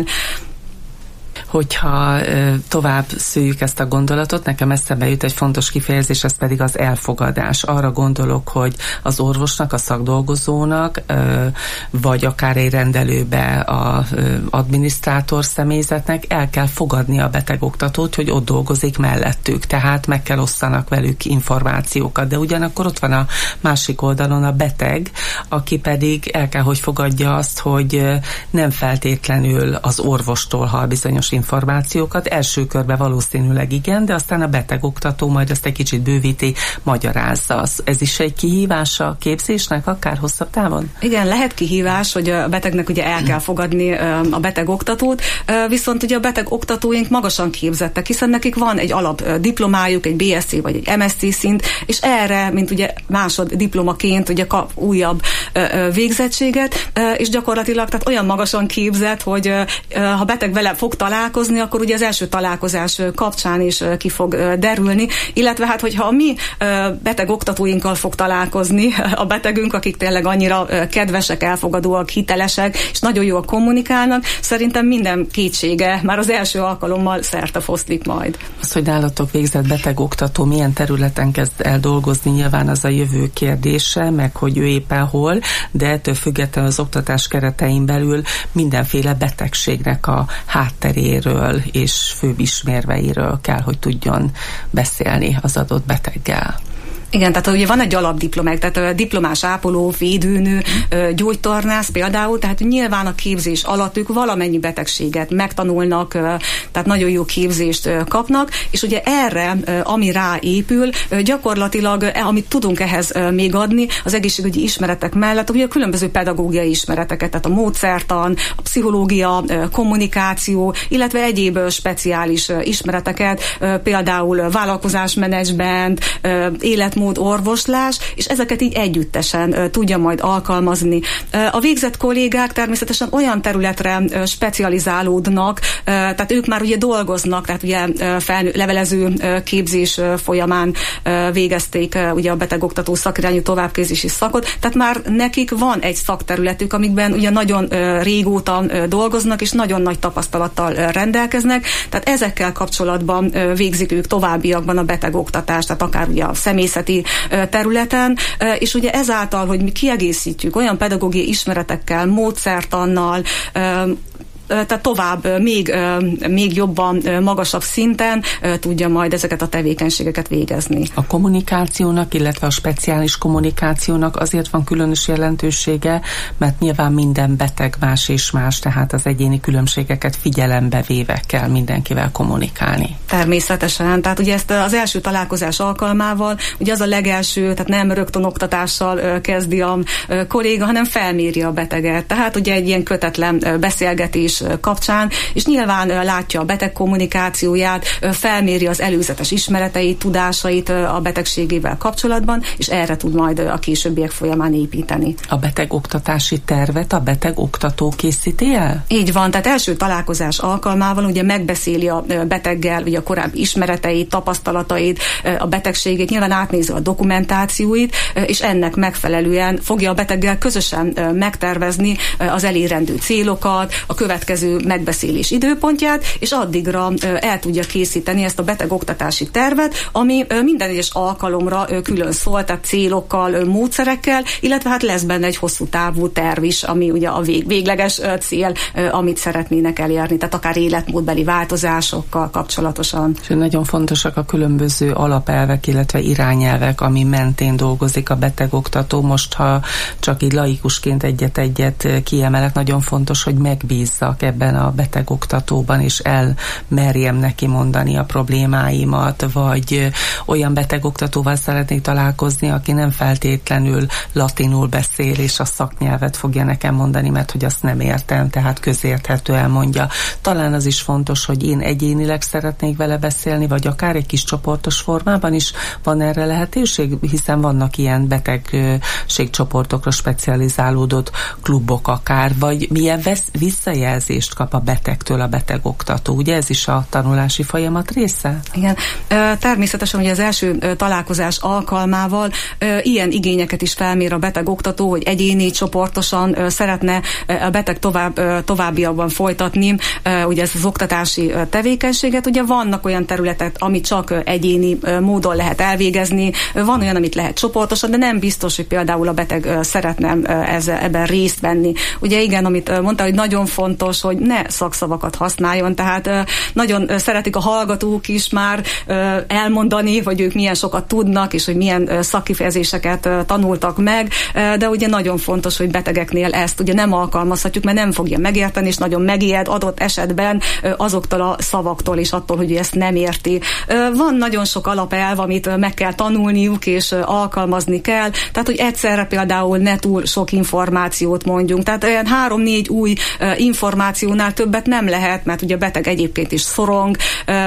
Hogyha ö, tovább szűjjük ezt a gondolatot, nekem eszembe jut egy fontos kifejezés, ez pedig az elfogadás. Arra gondolok, hogy az orvosnak, a szakdolgozónak, ö, vagy akár egy rendelőbe a ö, adminisztrátor személyzetnek el kell fogadni a betegoktatót, hogy ott dolgozik mellettük. Tehát meg kell osztanak velük információkat. De ugyanakkor ott van a másik oldalon a beteg, aki pedig el kell, hogy fogadja azt, hogy nem feltétlenül az orvostól hall bizonyos információkat, első körben valószínűleg igen, de aztán a betegoktató majd azt egy kicsit bővíti, magyarázza. Ez is egy kihívás a képzésnek, akár hosszabb távon? Igen, lehet kihívás, hogy a betegnek ugye el kell fogadni a betegoktatót, viszont ugye a betegoktatóink magasan képzettek, hiszen nekik van egy alap diplomájuk, egy bé es cé vagy egy em es cé szint, és erre, mint ugye másod diplomaként ugye kap újabb végzettséget, és gyakorlatilag tehát olyan magasan képzett, hogy ha beteg vele fog találkozni, akkor ugye az első találkozás kapcsán is ki fog derülni, illetve hát, hogyha a mi beteg oktatóinkkal fog találkozni a betegünk, akik tényleg annyira kedvesek, elfogadóak, hitelesek, és nagyon jól kommunikálnak, szerintem minden kétsége már az első alkalommal szertefoszlik majd. Az, hogy nálatok végzett beteg oktató milyen területen kezd el dolgozni, nyilván az a jövő kérdése, meg hogy ő éppen hol, de ettől függetlenül az oktatás keretein belül mindenféle betegségnek a hátteréről és főbb ismérveiről kell, hogy tudjon beszélni az adott beteggel. Igen, tehát ugye van egy alapdiplomák, tehát diplomás ápoló, védőnő, gyógytornász például, tehát nyilván a képzés alatt ők valamennyi betegséget megtanulnak, tehát nagyon jó képzést kapnak, és ugye erre, ami ráépül, gyakorlatilag, amit tudunk ehhez még adni, az egészségügyi ismeretek mellett, ugye a különböző pedagógiai ismereteket, tehát a módszertan, a pszichológia, kommunikáció, illetve egyéb speciális ismereteket, például vállalkozásmenedzsment, élet életmód orvoslás, és ezeket így együttesen tudja majd alkalmazni. A végzett kollégák természetesen olyan területre specializálódnak, tehát ők már ugye dolgoznak, tehát ugye felnő, levelező képzés folyamán végezték ugye a betegoktató szakirányú továbbképzési szakot, tehát már nekik van egy szakterületük, amikben ugye nagyon régóta dolgoznak, és nagyon nagy tapasztalattal rendelkeznek, tehát ezekkel kapcsolatban végzik ők továbbiakban a betegoktatást, tehát akár ugye a személyzeti területen, és ugye ezáltal, hogy mi kiegészítjük olyan pedagógiai ismeretekkel, módszertannal, tehát tovább, még, még jobban, magasabb szinten tudja majd ezeket a tevékenységeket végezni. A kommunikációnak, illetve a speciális kommunikációnak azért van különös jelentősége, mert nyilván minden beteg más és más, tehát az egyéni különbségeket figyelembe véve kell mindenkivel kommunikálni. Természetesen, tehát ugye ezt az első találkozás alkalmával, ugye az a legelső, tehát nem rögtön oktatással kezdi a kolléga, hanem felméri a beteget. Tehát ugye egy ilyen kötetlen beszélgetés kapcsán, és nyilván látja a beteg kommunikációját, felméri az előzetes ismereteit, tudásait a betegségével kapcsolatban, és erre tud majd a későbbiek folyamán építeni. A betegoktatási tervet a betegoktató készíti el? Így van, tehát első találkozás alkalmával ugye megbeszéli a beteggel ugye a korábbi ismereteit, tapasztalatait, a betegségét, nyilván átnézi a dokumentációit, és ennek megfelelően fogja a beteggel közösen megtervezni az elérendő célokat, a következő megbeszélés időpontját, és addigra el tudja készíteni ezt a betegoktatási tervet, ami minden egyes alkalomra külön szól, tehát célokkal, módszerekkel, illetve hát lesz benne egy hosszú távú terv is, ami ugye a vég, végleges cél, amit szeretnének elérni, tehát akár életmódbeli változásokkal kapcsolatosan. És nagyon fontosak a különböző alapelvek, illetve irányelvek, ami mentén dolgozik a betegoktató. Most, ha csak így laikusként egyet-egyet kiemelek, nagyon fontos, hogy megbízzak ebben a betegoktatóban, és elmerjem neki mondani a problémáimat, vagy olyan betegoktatóval szeretnék találkozni, aki nem feltétlenül latinul beszél, és a szaknyelvet fogja nekem mondani, mert hogy azt nem értem, tehát közérthetően mondja. Talán az is fontos, hogy én egyénileg szeretnék vele beszélni, vagy akár egy kis csoportos formában is van erre lehetőség, hiszen vannak ilyen betegségcsoportokra specializálódott klubok akár, vagy milyen vesz, visszajelzést kap a betegtől a betegoktató. Ugye ez is a tanulási folyamat része? Igen. Természetesen ugye az első találkozás alkalmával ilyen igényeket is felmér a betegoktató, hogy egyéni, csoportosan szeretne a beteg tovább, továbbiakban folytatni ugye ez az oktatási tevékenységet. Ugye vannak olyan területek, amit csak egyéni módon lehet elvégezni, van olyan, amit lehet csoportosan, de nem biztos, hogy például a beteg szeretne ez, ebben részt venni. Ugye igen, amit mondta, hogy nagyon fontos, hogy ne szakszavakat használjon, tehát nagyon szeretik a hallgatók is már elmondani, hogy ők milyen sokat tudnak, és hogy milyen szakkifejezéseket tanultak meg, de ugye nagyon fontos, hogy betegeknél ezt ugye nem alkalmazhatjuk, mert nem fogja megérteni, és nagyon megijed adott esetben azoktól a szavaktól, és attól, hogy ezt nem érti. Van nagyon sok alapelv, amit meg kell tanulniuk, és alkalmazni kell, tehát, hogy egyszerre például ne túl sok információt mondjunk. Tehát olyan három-négy új információnál többet nem lehet, mert ugye a beteg egyébként is szorong,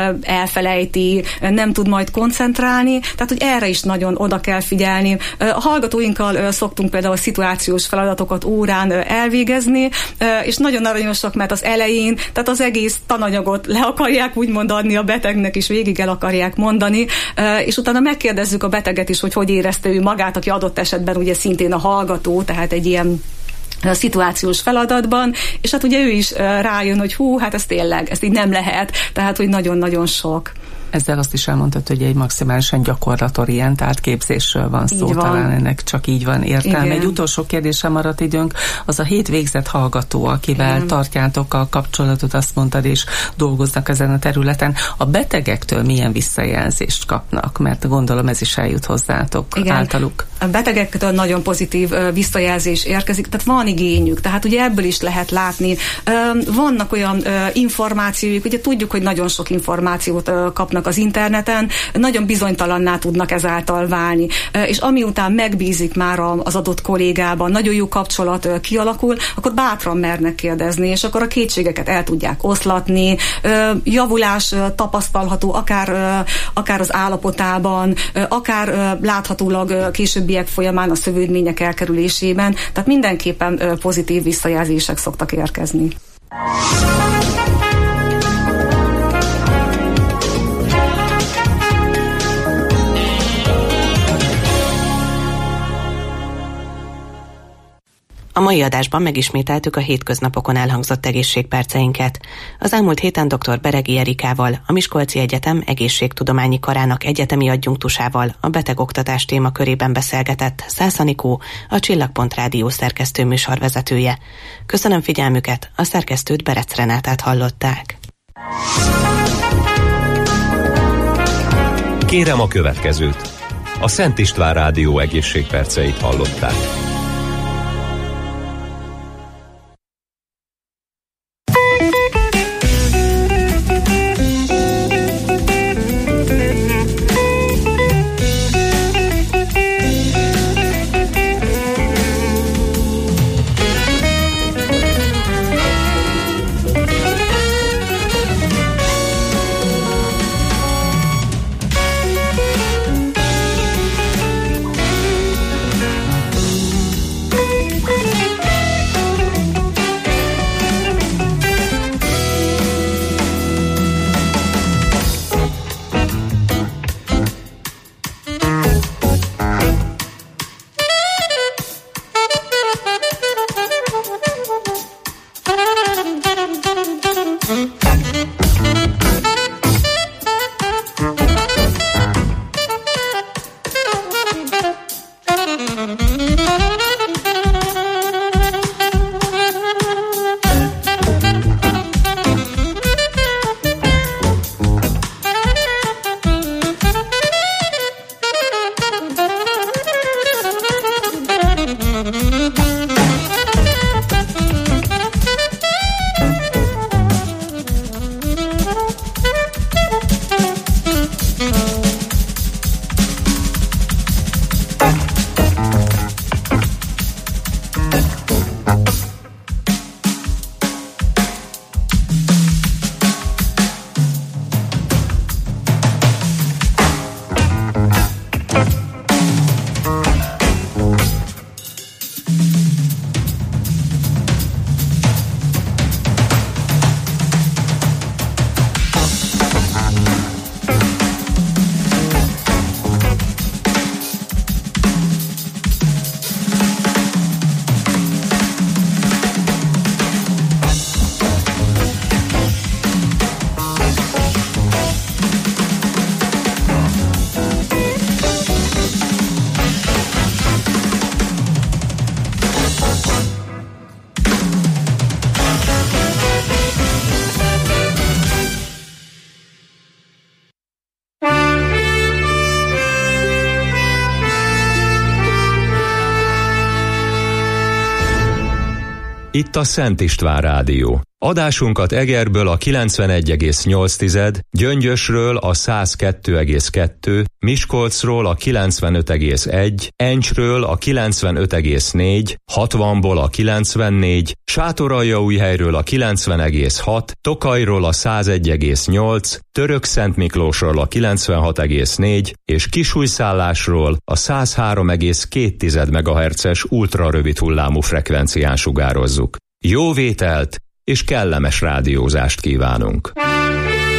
elfelejti, nem tud majd koncentrálni, tehát hogy erre is nagyon oda kell figyelni. A hallgatóinkkal szoktunk például szituációs feladatokat órán elvégezni, és nagyon aranyosak, mert az elején, tehát az egész tananyagot le akarják úgymond adni a betegnek, és végig el akarják mondani, és utána megkérdezzük a beteget is, hogy hogy érezte ő magát, aki adott esetben ugye szintén a hallgató, tehát egy ilyen a szituációs feladatban, és hát ugye ő is rájön, hogy hú, hát ez tényleg, ezt így nem lehet, tehát hogy nagyon-nagyon sok. Ezzel azt is elmondtad, hogy egy maximálisan gyakorlatorientált képzésről van szó, van. Talán ennek csak így van értelme. Igen. Egy utolsó kérdésem maradt időnk, az a hét végzett hallgató, akivel Igen. tartjátok a kapcsolatot, azt mondtad, és dolgoznak ezen a területen. A betegektől milyen visszajelzést kapnak? Mert gondolom ez is eljut hozzátok Igen. általuk. A betegektől nagyon pozitív visszajelzés érkezik, tehát van igényük, tehát ugye ebből is lehet látni. Vannak olyan információik, ugye tudjuk, hogy nagyon sok információt kapnak az interneten, nagyon bizonytalanná tudnak ezáltal válni, és ami után megbízik már az adott kollégában, nagyon jó kapcsolat kialakul, akkor bátran mernek kérdezni, és akkor a kétségeket el tudják oszlatni, javulás tapasztalható akár, akár az állapotában, akár láthatólag későbbiek folyamán a szövődmények elkerülésében, tehát mindenképpen pozitív visszajelzések szoktak érkezni. A mai adásban megismételtük a hétköznapokon elhangzott egészségperceinket. Az elmúlt héten dr. Beregi Erikával, a Miskolci Egyetem Egészségtudományi Karának egyetemi adjunktusával a betegoktatás témakörében beszélgetett Szász Anikó, a Csillagpont Rádió szerkesztő műsorvezetője. Köszönöm figyelmüket, a szerkesztőt Berec Renátát hallották. Kérem a következőt. A Szent István Rádió egészségperceit hallották. Itt a Szent István Rádió. Adásunkat Egerből a kilencvenegy egész nyolc, Gyöngyösről a száz kettő egész kettő, Miskolcról a kilencvenöt egész egy, Encsről a kilencvenöt egész négy, hatvanból a kilencvennégy, Sátoraljaújhelyről a kilencven egész hat, Tokajról a száz egy egész nyolc, Törökszentmiklósról a kilencvenhat egész négy és Kisújszállásról a száz három egész két megahertzes ultrarövid hullámú frekvencián sugározzuk. Jó vételt és kellemes rádiózást kívánunk!